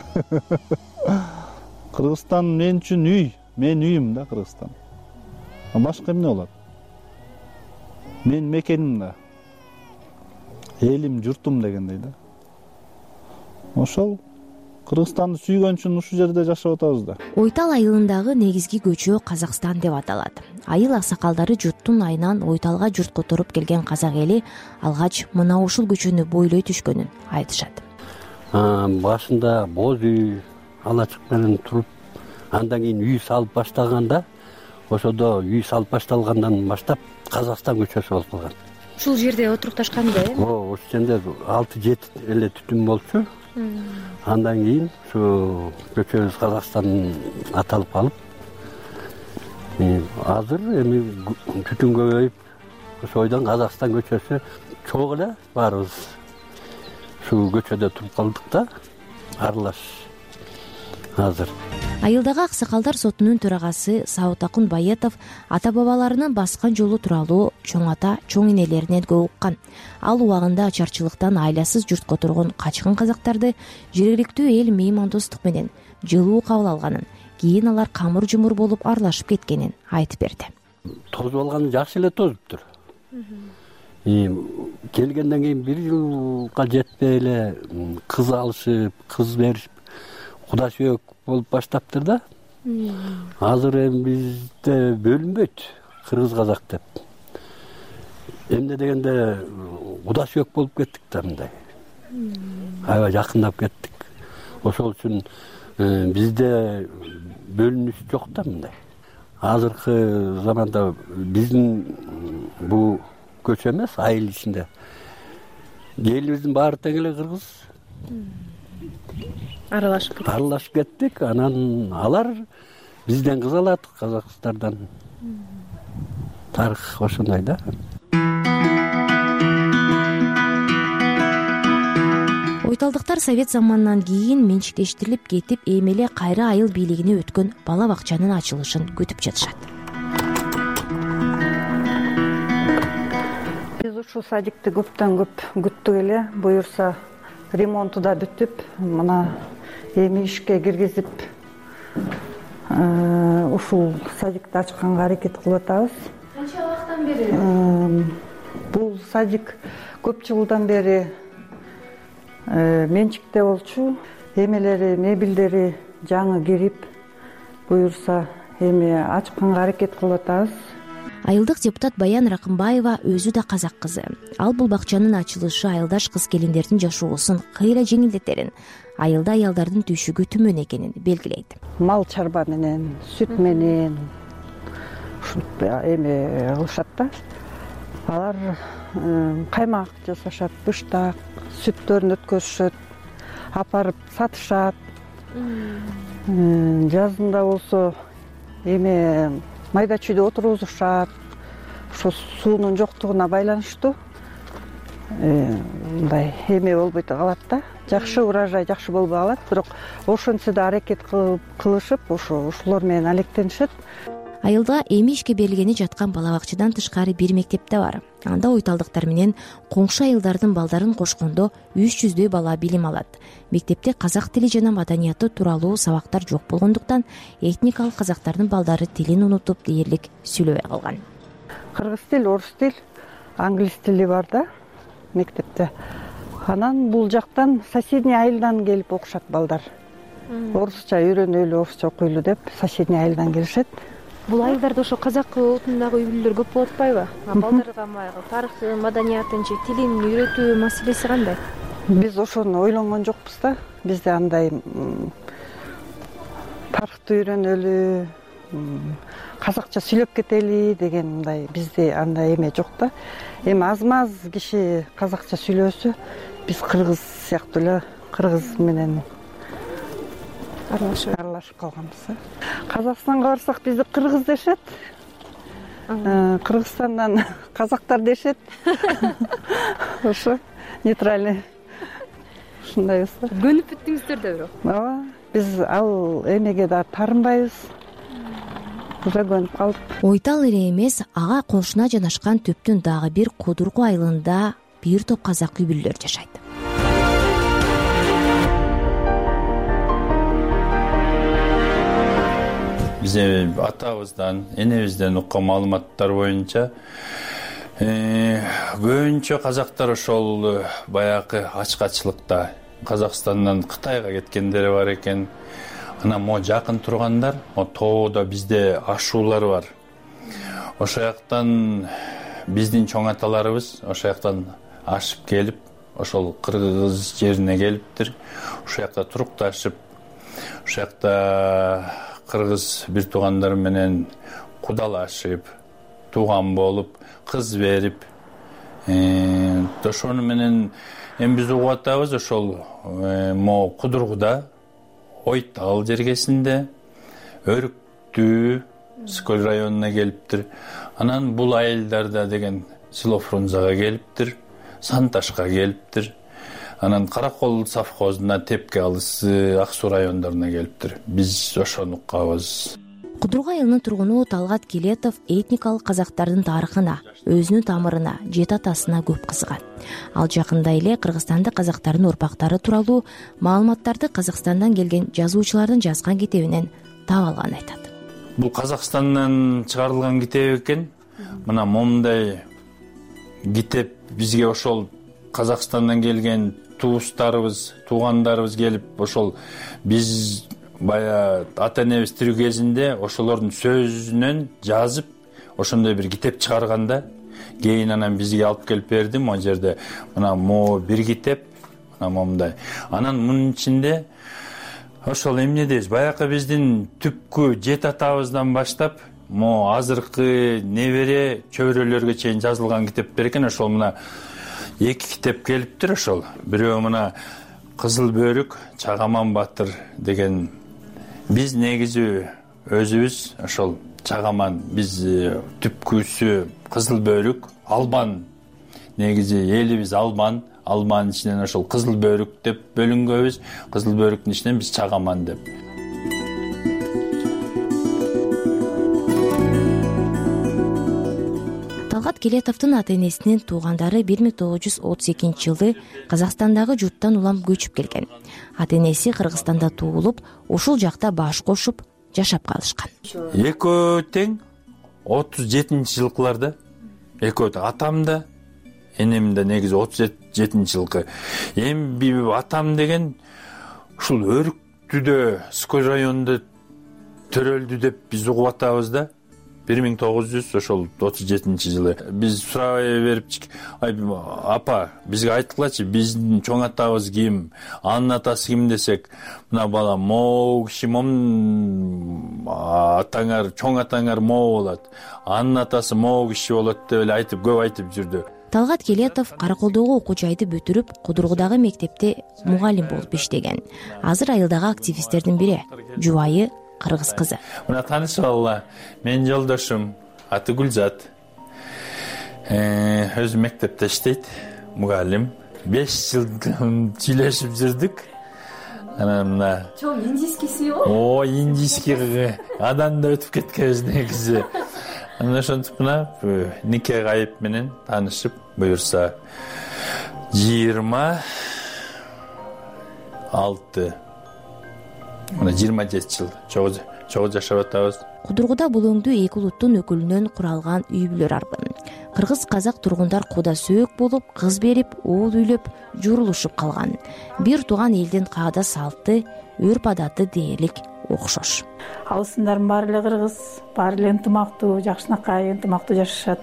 [SPEAKER 15] Кыргызстан мен үчүн үй, мен үйүм да Кыргызстан. Башка эмне болот? Мен мекеним да. Элим, журтум дегендей да. Ошол Кыргызстанды сүйгөн үчүн ушул жерде жашап атабыз да.
[SPEAKER 14] Ойтал айылындагы негизги көчө Казакстан деп аталат. Айыл аксакалдары журттун айынан Ойталга журт которуп келген казак эли алгач мына ушул көчөнү бойлой түшкөнүн айтышат.
[SPEAKER 17] Башында боз үй, алачык менен туруп, андан кийин үй салып баштаганда, ошодо үй салып башталгандан баштап Казакстан көчөсү болуп калган.
[SPEAKER 14] Ушул жерде отурукташканда э?
[SPEAKER 17] Оо, ошол жерде алты жети эле түтүн болчу. Андан кийин ушу көчөбүз Казакстан аталып алып, азыр эми түтүн көбөйүп, ошойдон Казакстан көчөсү чоң эле баарыбыз ушу көчөдө туруп калдык да, аралаш азыр.
[SPEAKER 14] Айылдагы аксакалдар сотунун төрагасы Сабыт Акунбаетов ата-бабаларынын баскан жолу тууралуу чоң ата, чоң энелеринен көп уккан. Ал убагында ачарчылыктан айласыз журт которгон качкын казактарды жергиликтүү эл меймандостук менен жылуу кабыл алганын, кийин алар камыр-жумур болуп аралашып кеткенин айтып берди.
[SPEAKER 17] Тозуп алганы жакшы эле тозуптур. Келгенден кийин бир жылга жетпей эле кыз алышып, кыз беришип, куда сүйөк болуп баштаптыр да. Азыр эми бизде бөлүнбөйт кыргыз казак деп. Эмне дегенде куда сүйөк болуп кеттик да мындай. Аябай жакындап кеттик. Ошол үчүн бизде бөлүнүш жок да мындай. азыркы заманда биздин бул көчө эмес, айыл ичинде элибиздин баары тең эле кыргыз
[SPEAKER 18] аралашып кеттик.
[SPEAKER 17] Аралашып кеттик. Анан алар бизден кыз алат, Казакстандан. Тарых ошондой да.
[SPEAKER 14] Ойталдыктар совет заманынан кийин менчиктештирилип кетип, эми эле кайра айыл бийлигине өткөн бала бакчанын ачылышын күтүп жатышат.
[SPEAKER 19] Биз ушул садикти көптөн көп күттүк эле. Буюрса ремонту да бүтүп, мына эми ишке киргизип, ушул садикти ачканга аракет кылып атабыз.
[SPEAKER 18] Канча убакыттан бери?
[SPEAKER 19] Бул садик көп жылдан бери менчикте болчу. Эмелери, мебелдери жаңы кирип, буюрса эми ачканга аракет кылып атабыз.
[SPEAKER 14] Айылдык депутат Баян Ракымбаева өзү да казак кызы. Ал бул бакчанын ачылышы айылдаш кыз-келиндердин жашоосун кыйра жеңилдетерин, айылда аялдардын түйшүгү түмөн экенин белгилейт.
[SPEAKER 19] Мал чарба менен, сүт менен эми кылышат да. Алар каймак жасашат, быштак, сүттөрүн өткөрүшөт, апарып сатышат. Жазында болсо эми майда чүйдө отургузушат. Ошо суунун жоктугуна байланыштуу мындай эме болбой калат да. Жакшы урожай жакшы болбой калат, бирок ошентсе да аракет кылышып, ошо ушулар менен алектенишет.
[SPEAKER 14] Айылда эми ишке берилгени жаткан бала бакчадан тышкары бир мектеп да бар. Анда ойталдыктар менен коңшу айылдардын балдарын кошкондо үч жүздөй бала билим алат. Мектепте казак тили жана маданияты тууралуу сабактар жок болгондуктан этникалык казактардын балдары тилин унутуп дээрлик сүйлөбөй калган.
[SPEAKER 19] Кыргыз тил, орус тил, англис тили бар да мектепте. Анан бул жактан соседний айылдан келип окушат балдар. Орусча үйрөнөлү, орусча окуйлу деп соседний айылдан келишет.
[SPEAKER 18] Бул айылдарда ошо казак отундагы үй бүлөлөр көп болуп атпайбы? Балдарга тарыхы, маданиятынчы, тилин үйрөтүү маселеси кандай?
[SPEAKER 19] Биз ошону ойлонгон жокпуз да. Бизде андай тарыхты үйрөнөлү, казакча сүйлөп кетели деген мындай бизде андай эме жок да. Эми аз-маз киши казакча сүйлөсө, биз кыргыз сыяктуу эле кыргыз менен аралашып аралашып калганбыз. Казакстанга барсак бизди кыргыз дешет. Кыргызстандан казактар дешет. Ошо нейтральный. Ушундайбыз да.
[SPEAKER 18] Көнүп бүттүңүздөр да бирок.
[SPEAKER 19] Ооба, биз ал эмеге да тарынбайбыз. Уже көнүп калдык.
[SPEAKER 14] Ойтал эле эмес, ага кошуна жанашкан төптүн дагы бир Кудургу айылында бир топ казак үй бүлөлөр жашайт.
[SPEAKER 20] Бизе атабыздан, энебизден уккан маалыматтар боюнча көбүнчө казактар ошол баягы ачкачылыкта Казакстандан Кытайга кеткендери бар экен. Анан мо жакын тургандар, о тоодо бизде ашуулар бар. Ошол жактан биздин чоң аталарыбыз ошол жактан ашып келип, ошол кыргыз жерине келиптир. Ошол жакта турукташып, ошол жакта кыргыз бир туугандар менен кудалашып, тууган болуп, кыз берип, ошону менен эми биз угуп атабыз, ошол мо Кудургуда, Ойтал жергесинде, Өрүктүү, Скөл районуна келиптир. Анан бул айылдарда деген Село Фрунзага келиптир, Санташка келиптир. Анан Каракол совхозуна, Тепке алысы, Ак Суу райондоруна келиптир. Биз ошону укканбыз.
[SPEAKER 14] Кудургу айылынын тургуну Талгат Келетов этникалык казактардын тарыхына, өзүнүн тамырына, жет атасына көп кызыгат. Ал жакында эле Кыргызстандык казактардын урпактары тууралуу маалыматтарды Казакстандан келген жазуучулардын жазган китебинен таап алганын айтат.
[SPEAKER 20] Бул Казакстандан чыгарылган китеп экен. Мына момундай китеп бизге ошол Казакстандан келген туустарыбыз, туугандарыбыз келип, ошол биз бая ата-энебиз тирүү кезинде ошолордун сөзүнөн жазып, ошондой бир китеп чыгарганда, кийин анан бизге алып келип берди. Могу жерде мына мо бир китеп, мына момундай. Анан мунун ичинде ошол эмне дейбиз, баягы биздин түпкү жет атабыздан баштап могу азыркы небере чөбөрөлөргө чейин жазылган китептер экен. Ошол мына эки китеп келиптир. Ошол бирөө мына Кызыл бөрүк, Чагаман батыр деген. Биз негизи өзүбүз ошол Чагаман, биз түпкүсү Кызыл бөрүк, Албан. Негизи элибиз Албан, Албанын ичинен ошол Кызыл бөрүк деп бөлүнгөнбүз. Кызыл бөрүктүн ичинен биз Чагаман деп.
[SPEAKER 14] Талгат Келетовдун ата-энесинин туугандары бир миң тогуз жүз отуз экинчи жылы Казакстандагы журттан улам көчүп келген. Ата-энеси Кыргызстанда туулуп, ушул жакта баш кошуп жашап калышкан.
[SPEAKER 20] Экөө тең отуз жетинчи жылкыларда, экөө атам да, энем да негизи отуз жетинчи жылкы. Эми атам деген ушул Өрүктүдө, Скөл районунда төрөлдү деп биз угуп атабыз да. бир миң тогуз жүз ошол отуз жетинчи жылы биз сурабай берип, ай апа, бизге айткылачы, биздин чоң атабыз ким, анын атасы ким десек, мына бала могу киши мом атаңар, чоң атаңар могу болот, анын атасы могу киши болот деп эле айтып, көп айтып жүрдү.
[SPEAKER 14] Талгат Келетов Караколдогу окуу жайды бүтүрүп, Кудургудагы мектепте мугалим болуп иштеген. Азыр айылдагы активисттердин бири, жубайы кыргыз кызы.
[SPEAKER 20] Мына таанышып алла, менин жолдошум, аты Гүлзат. Өзү мектепте иштейт, мугалим. беш жыл сүйлөшүп жүрдүк. Анан мына
[SPEAKER 18] чоң индийскийсиби?
[SPEAKER 20] О, индийский адан да өтүп кеткенбиз негизи. Анан ошентип мына нике кайып менен таанышып, буюрса жыйырма алты мына жыйырма жети жыл чогуу жашап атабыз.
[SPEAKER 14] Кудургуда бул өңдүү эки улуттун өкүлүнөн куралган үй бүлөр арбын. Кыргыз казак тургундар куда сөөк болуп, кыз берип, уул үйлөп, журулушуп калган. Бир тууган элдин каада салты, өрп адаты дээрлик окшош.
[SPEAKER 21] Алысындардын баары эле кыргыз, баары эле ынтымактуу, жакшынакай ынтымактуу жашашат.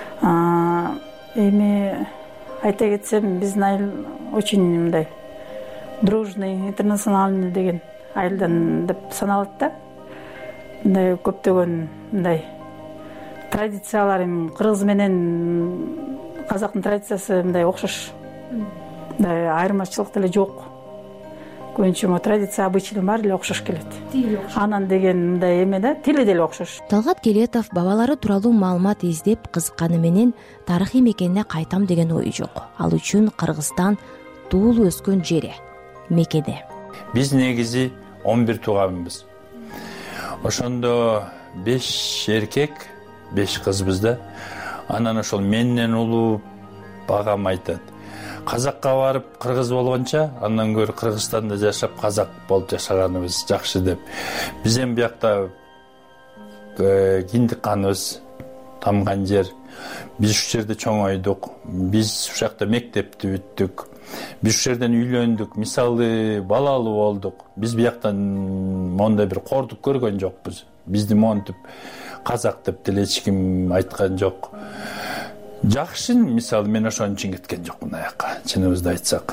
[SPEAKER 21] Эми айта кетсем, биздин айыл очень мындай дружный, интернациональный деген айылдан деп саналат да. Мындай көптөгөн мындай традициялар эми кыргыз менен казактын традициясы мындай окшош. Мындай айырмачылык деле жок. Көбүнчө традиция, обычай баары эле окшош келет. Анан деген мындай эме да, тили деле окшош.
[SPEAKER 14] Талгат Келетов бабалары тууралуу маалымат издеп кызыкканы менен тарыхый мекенине кайтам деген ою жок. Ал үчүн Кыргызстан туулуп өскөн жери, мекени.
[SPEAKER 20] Биз негизи он бир тууганбыз. Ошондо беш эркек, беш кызбыз да. Анан ошол менден улуу багам айтат. Казакка барып кыргыз болгонча, андан көрө Кыргызстанда жашап казак болуп жашаганыбыз жакшы деп. Биз эми биякта киндик каныбыз тамган жер. Биз ушул жерде чоңойдук. Биз ушул жакта мектепти бүттүк. Биз ушул жерден үйлөндүк. Мисалы, балалуу болдук. Биз бияктан мондай бир кордук көргөн жокпуз. Бизди монтип казак деп деле эч ким айткан жок. Жакшы, мисалы, мен ошон үчүн кеткен жокмун аяка, чыныбызды айтсак.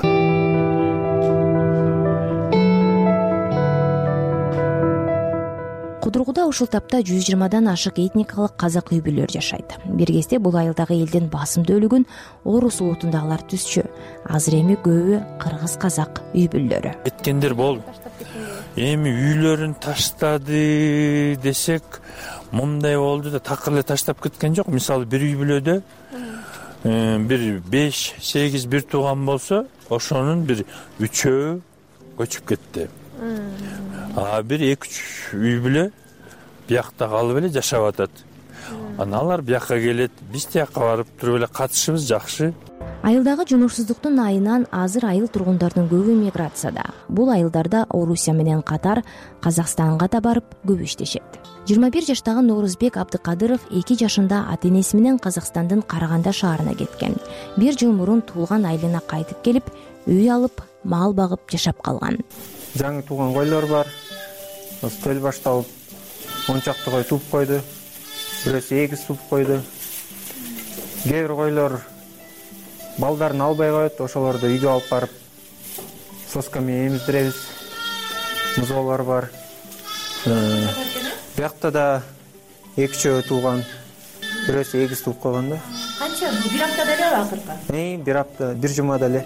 [SPEAKER 14] Кудургуда ушул тапта жүз жыйырмадан ашык этникалык казак үй бүлөлөр жашайт. Бир кезде бул айылдагы элдин басымдуу бөлүгүн орус улутундагылар түзчү. Азыр эми көбү кыргыз казак үй бүлөлөрү.
[SPEAKER 20] Кеткендер болду. Эми үйлөрүн таштады десек, мындай болду да, такыр эле таштап кеткен жок. Мисалы, бир үй бүлөдө бир беш сегиз бир тууган болсо, ошонун бир үчөө көчүп кетти. А бир эки үч үй бүлө биякта калып эле жашап атат. Анан алар бияка келет, биз тияка барып туруп эле катышыбыз жакшы.
[SPEAKER 14] Айылдагы жумушсуздуктун айынан азыр айыл тургундардын көбү миграцияда. Бул айылдарда Орусия менен катар Казакстанга да барып көп иштешет. жыйырма бир жаштагы Норузбек Абдыкадыров эки жашында ата-энеси менен Казакстандын Караганда шаарына кеткен. Бир жыл мурун туулган айылына кайтып келип, үй алып, мал багып жашап калган.
[SPEAKER 22] Жаңы тууган койлор бар. Төл башталып, он чакты кой туп койду. Бирөөсү эгиз туп койду. Кээ бир койлор балдарын албай коет, ошолорду үйгө алып барып сосками эмиздиребиз. Музоолор бар. Биякта да эки үчөө тууган, бирөөсү эгиз тууп койгон да.
[SPEAKER 18] Канча? Бир аптада эле акыркы?
[SPEAKER 22] Бир апта, бир жумада эле.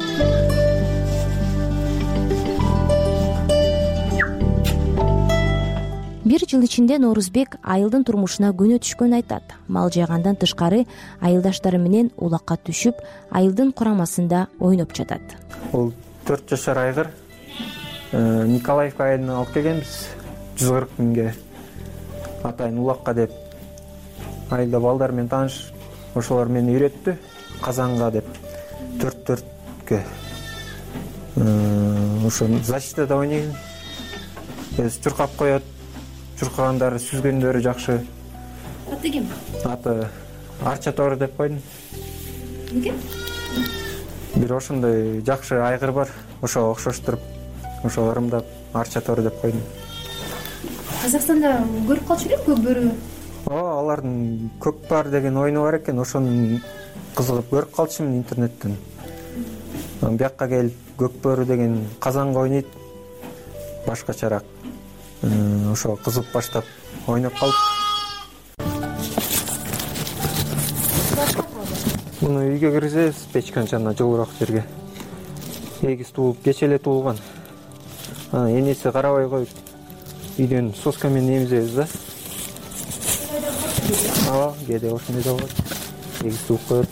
[SPEAKER 14] бир жыл ичинде Норузбек айылдын турмушуна күнөө түшкөнүн айтат. Мал жайгандан тышкары айылдаштары менен улакка түшүп, айылдын курамасында ойноп жатат.
[SPEAKER 22] Бул төрт жашар айгыр Николаевка айылына алып келгенбиз. жүз кырк миңге атайын улакка деп. Айылда балдар менен тааныш, ошолор мени үйрөттү. Казанга деп төрт-төрткө. Ошо защитада ойнойм. Өз чуркап коет. Чуркагандары, сүзгөндөрү жакшы.
[SPEAKER 18] Аты ким?
[SPEAKER 22] Аты Арча Тору деп койдум.
[SPEAKER 18] Эмне?
[SPEAKER 22] Бир ошондой жакшы айгыр бар. Ошого окшоштуруп, ошо ырымдап Арча Тору деп койдум.
[SPEAKER 18] Казакстанда көрүп калчу элем көк бөрү.
[SPEAKER 22] Ооба, алардын көк бар деген ойну бар экен. Ошону кызыгып көрүп калчумун интернеттен. Бияка келип көк бөрү деген Казанга ойнойт. Башкачараак. Ошо кызып баштап ойноп калдык. Муну үйгө киргизебиз, печканын жанына жылуураак жерге. Эгиз туулуп, кече эле туулган. Энеси карабай коюп, үйдөн соска менен эмизебиз да. Ооба, кээде ошондой да болот. Эгиз тууп коет.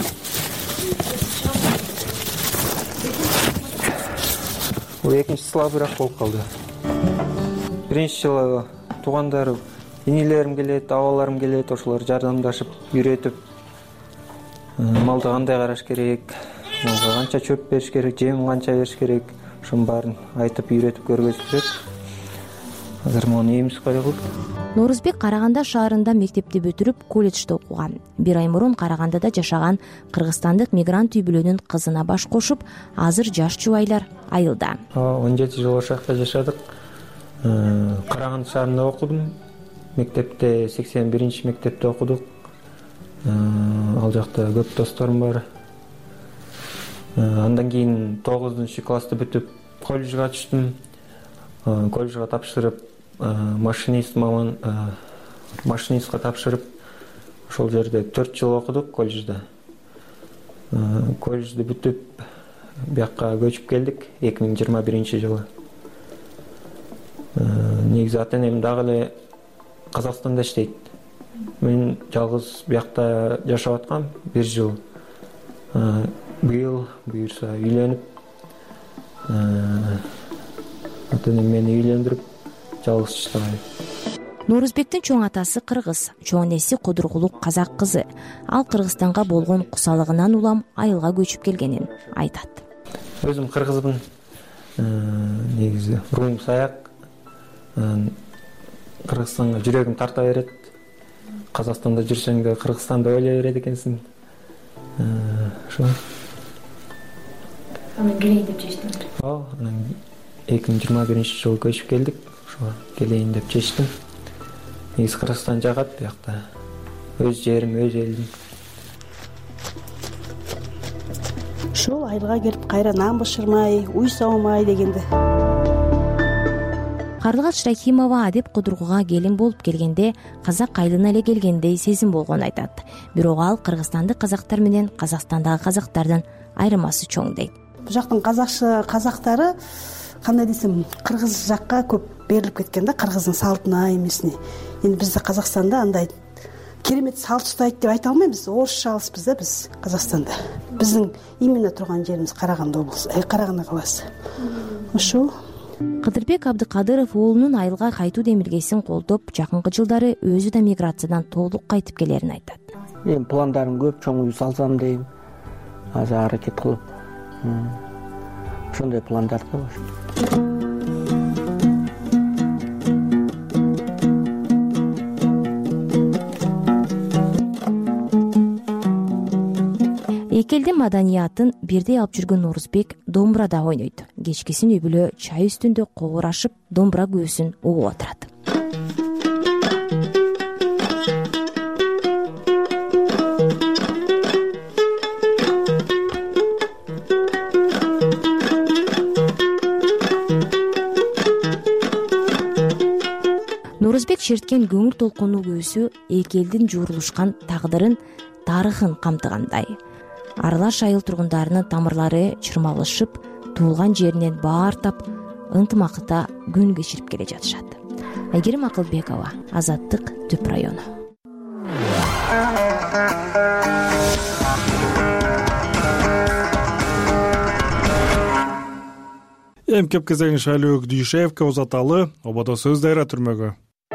[SPEAKER 22] Бул экинчи слабыраак болуп калды. Биринчи жылы туугандары, инилерим келет, абаларым келет, ошолор жардамдашып, үйрөтүп, малды кандай караш керек, малга канча чөп бериш керек, жем канча бериш керек, ошонун баарын айтып, үйрөтүп көргөзүп жүрөт. Азыр муну эмиз коелу.
[SPEAKER 14] Норузбек Караганда шаарында мектепти бүтүрүп, колледжде окуган. Бир ай мурун Карагандада жашаган кыргызстандык мигрант үй бүлөнүн кызына баш кошуп, азыр жаш жубайлар айылда.
[SPEAKER 22] он жети жыл ошол жакта жашадык. Караганды шаарында окудум. Мектепте сексен биринчи мектепте окудук. Ал жакта көп досторум бар. Андан кийин тогузунчу классты бүтүп колледжге түштүм. Колледжге тапшырып, машинист маман машинистка тапшырып, ошол жерде төрт жыл окудук колледжде. Колледжди бүтүп, бияка көчүп келдик эки миң жыйырма биринчи жылы. Негизи ата энем дагы эле Казакстанда иштейт. Мен жалгыз биякта жашап аткам бир жыл. Быйыл буюрса үйлөнүп, ата энем мени үйлөндүрүп, жалгыз жашаган.
[SPEAKER 14] Норузбектин чоң атасы кыргыз, чоң энеси Кудургулук казак кызы. Ал Кыргызстанга болгон кусалыгынан улам айылга көчүп келгенин айтат.
[SPEAKER 22] Өзүм кыргызмын. Негизи руум саяк. Кыргызстанга жүрөгүм тарта берет. Казакстанда жүрсөң да Кыргызстанды ойлой берет экенсиң. Ошо.
[SPEAKER 18] Анан келейин деп чечтим.
[SPEAKER 22] Ооба, анан эки миң жыйырма биринчи жылы көчүп келдик. Ошо келейин деп чечтим. Негизи Кыргызстан жагат биякта. Өз жерим, өз элим.
[SPEAKER 1] Ушул айылга келип кайра нан бышырмай, уй сабамай дегенде.
[SPEAKER 14] Карлыгач Рахимова Адеп Кудургуга келин болуп келгенде казак айылына эле келгендей сезим болгонун айтат. Бирок ал кыргызстандык казактар менен Казакстандагы казактардын айырмасы чоң дейт.
[SPEAKER 1] Бул жактын казакчы казактары кандай десем, кыргыз жакка көп берилип кеткен да, кыргыздын салтына, эмесине. Эми бизде Казакстанда андай керемет салт устайт деп айта алмайбыз. Орусчалбыз да биз Казакстанда. Биздин именно турган жерибиз Караганда облусу, Караганда каласы. Ошо.
[SPEAKER 14] Кыдырбек Абдыкадыров уулунун айылга кайтуу демилгесин колдоп, жакынкы жылдары өзү да миграциядан толук кайтып келерин айтат.
[SPEAKER 13] Эми пландарым көп, чоң үй салсам дейм. Азыр аракет кылып. Ошондой пландар да бар.
[SPEAKER 14] Эки элдин маданиятын бирдей алып жүргөн Норузбек домбурада ойнойт. Кечкисин үй бүлө чай үстүндө когурашып, домбура күүсүн угуп отурат. элди черткен көңүл толкуну көөсү эки элдин жуурулушкан тагдырын, тарыхын камтыгандай. Аралаш айыл тургундарынын тамырлары чырмалышып, туулган жеринен баартап, ынтымакта күн кечирип келе жатышат. Айгерим Акылбекова, Азаттык, Түп району.
[SPEAKER 2] Эм кеп кезегин Шайлөөк Дүйшеевке узаталы, ободо сөз дайра түрмөгө.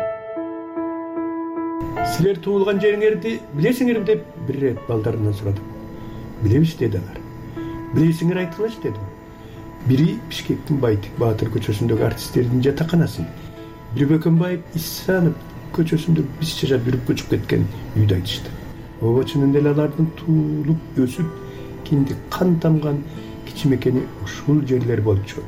[SPEAKER 3] Силер туулган жериңерди билесиңер деп бир ирет балдарымдан сурадым. Билебиз деди алар. Билесиңер айткылачы дедим. Бири Бишкектин Байтик Баатыр көчөсүндөгү артисттердин жатаканасы, бири Бөкөнбаев Исанов көчөсүндө биз жашап жүрүп көчүп кеткен үйдү айтышты. Ооба чынында эле алардын туулуп өсүп, кинди кан тамган кичимекени ушул жерлер болчу.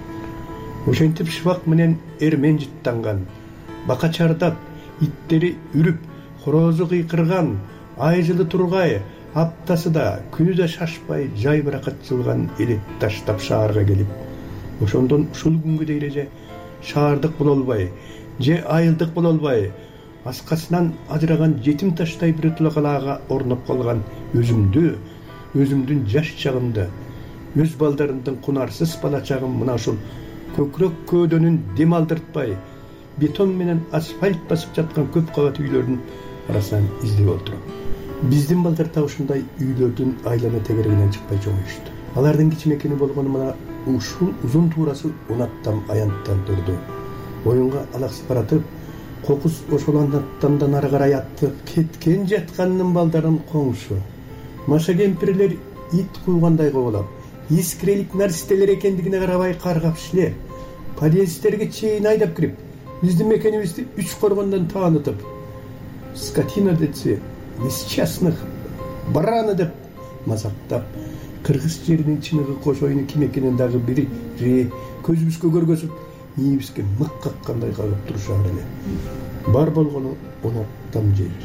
[SPEAKER 3] Ошентип шыбак менен эрмен жыттанган, бака чардап, иттери үрүп, хорозу кыйкырган, айжылы тургай, аптасы да, күнү да шашпай, жайбыракат жылган элет таштап шаарга келип, ошондон ушул күнгө дейре же шаардык боло албай, же айылдык боло албай, аскасынан ажыраган жетим таштай бир тулакалаага орноп калган өзүмдү, өзүмдүн жаш чагымда, өз балдарымдын кунарсыз бала чагым мына ушул көкүрөк көөдөнүн дем алдыртпай, бетон менен асфальт басып жаткан көп кабат үйлөрдүн арасынан издеп отурам. Биздин балдар да ушундай үйлөрдүн айлана тегерегинен чыкпай чоңуйушту. Алардын кичимекени болгону мына ушул узун туурасы он аттам аянттан турду. Оюнга алаксып баратып, кокус ошол аттамдан ары карай атты. Кеткен жатканынын балдарын коңшу. Маша кемпирлер ит куугандай коболоп, искрелик нарстелер экендигине карабай каргап шилер. Подъезддерге чейин айдап кирип, биздин мекенибизди үч коргондон таанытып, скотина десе, несчастных, бараны деп мазактап, кыргыз жеринин чыныгы кошоюну ким экенин дагы бири көзүбүзгө көргөзүп, ийибизге мык каккандай кагып турушаар эле. Бар болгону он аттам жер.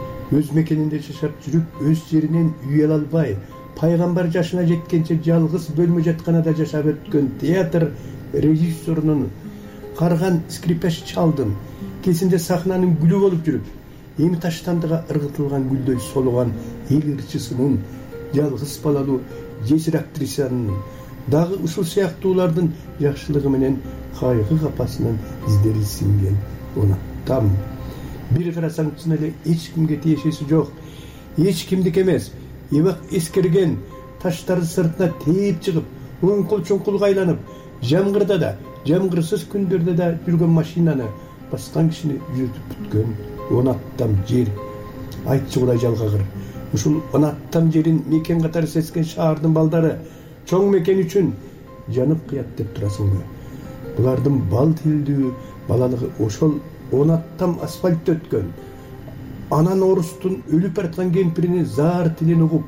[SPEAKER 3] Өз мекенинде жашап жүрүп, өз жеринен үй ала албай, пайгамбар жашына жеткенче жалгыз бөлмө жатканада жашап өткөн театр режиссерунун, карган скрипач чалдын, кесинде сахнанын гүлү болуп жүрүп, эми таштандыга ыргытылган гүлдөй солуган эл ырчысынын, жалгыз балалуу жесир актрисанын, дагы ушул сыяктуулардын жакшылыгы менен кайгы капасынан издери сиңген он аттам. Бир карасаң чын эле эч кимге тиешеси жок, эч кимдики эмес, эбак эскерген таштарды сыртына тээп чыгып, уңкул-чуңкул айланып, жамгырда да, жамгырсыз күндөрдө да жүргөн машинаны баскан кишини жүзүтүп бүткөн он аттам жер. Айтчы Кудай жалгагыр. Ушул он аттам жерин мекен катары сезген шаардын балдары чоң мекен үчүн жанып кыят деп турасыңбы? Булардын бал тилдүү балалыгы ошол он аттам асфальтта өткөн. Анан орустун өлүп бараткан кемпиринин заар тилин угуп,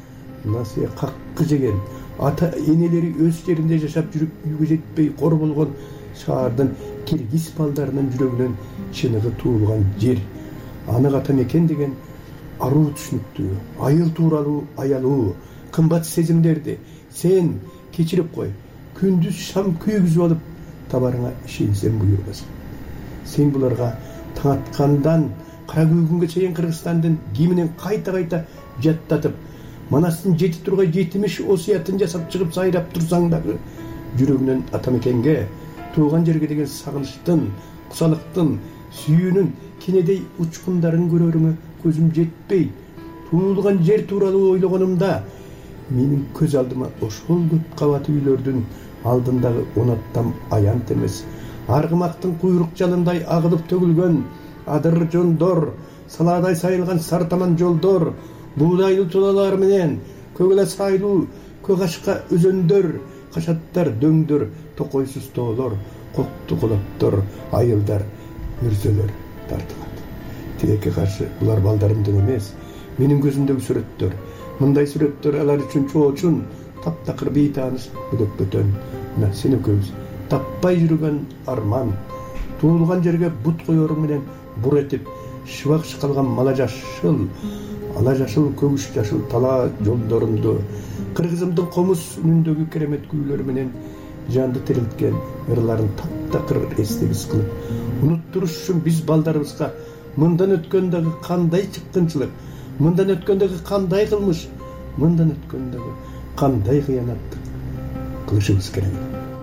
[SPEAKER 3] насыя каккы жеген, ата энелери өз жеринде жашап жүрүп үйгө жетпей кор болгон шаардын киргиз балдарынын жүрөгүнөн чыныгы туулган жер. Аны ата мекен деген аруу түшүнүктүү, айыл тууралуу аялуу, кымбат сезимдерди сен кечирип кой. Күндүз шам күйгүзүп алып, табарыңа ишенсең буйрбасың. Сен буларга таң аткандан кара күйгүнгө чейин Кыргызстандын гимнин кайта-кайта жаттатып, Манастын жети тургай жетимиш осуятын жасап чыгып сайрап турсаң дагы, жүрөгүнөн ата мекенге, тууган жерге деген сагынычтын, кусалыктын, сүйүүнүн кенедей учкундарын көрөрүңө көзүм жетпей, туулган жер тууралуу ойлогонумда, менин көз алдыма ошол көп кабат үйлөрдүн алдындагы он аттам аянт эмес, аргымактын куйрук жалындай агылып төгүлгөн адыр жондор, салаадай сайылган сартаман жолдор, буудайлы тулалар менен көгөлө сайлуу көк ашка өзөндөр, кашаттар, дөңдөр, токойсуз тоолор, кокту колоттор, айылдар, мүрзөлөр тартылат. Тилекке каршы булар балдарымдын эмес, менин көзүмдөгү сүрөттөр. Мындай сүрөттөр алар үчүн чоочун, таптакыр бейтааныш бөтөн. Мына сен экөөбүз таппай жүргөн арман, туулган жерге бут коеру менен бур этип, шыбак чыкалган мала жашыл, ала жашыл, көгүш жашыл талаа жолдорунду, кыргызымдын комуз үнүндөгү керемет күүлөр менен жанды тирилткен ырларын таптакыр эстегис кылып унуттуруш үчүн биз балдарыбызга мындан өткөндөгү кандай чыккынчылык, мындан өткөндөгү кандай кылмыш, мындан өткөндөгү кандай кыянаттык кылышыбыз керек.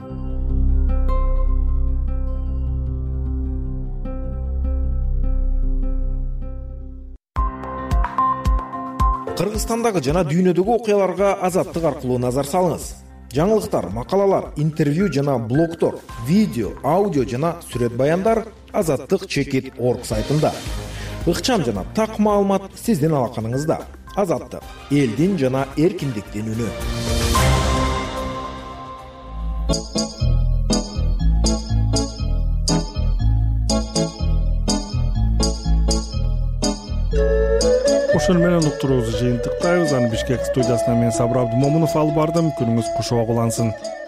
[SPEAKER 8] Кыргызстандагы жана дүйнөдөгү окуяларга Азаттык аркылуу назар салыңыз. Жаңылыктар, макалалар, интервью жана блогтор, видео, аудио жана сүрөт баяндар азаттык чекит точка орг сайтында. Ыкчам жана так маалымат сиздин алаканыңызда. Азаттык — элдин жана эркиндиктин үнү.
[SPEAKER 2] Ошол менен уктуруубузду жыйынтыктайбыз. Аны Бишкек студиясынан мен Сабыр Абдымомунов алып бардым. Күнүңүз куш оолансын.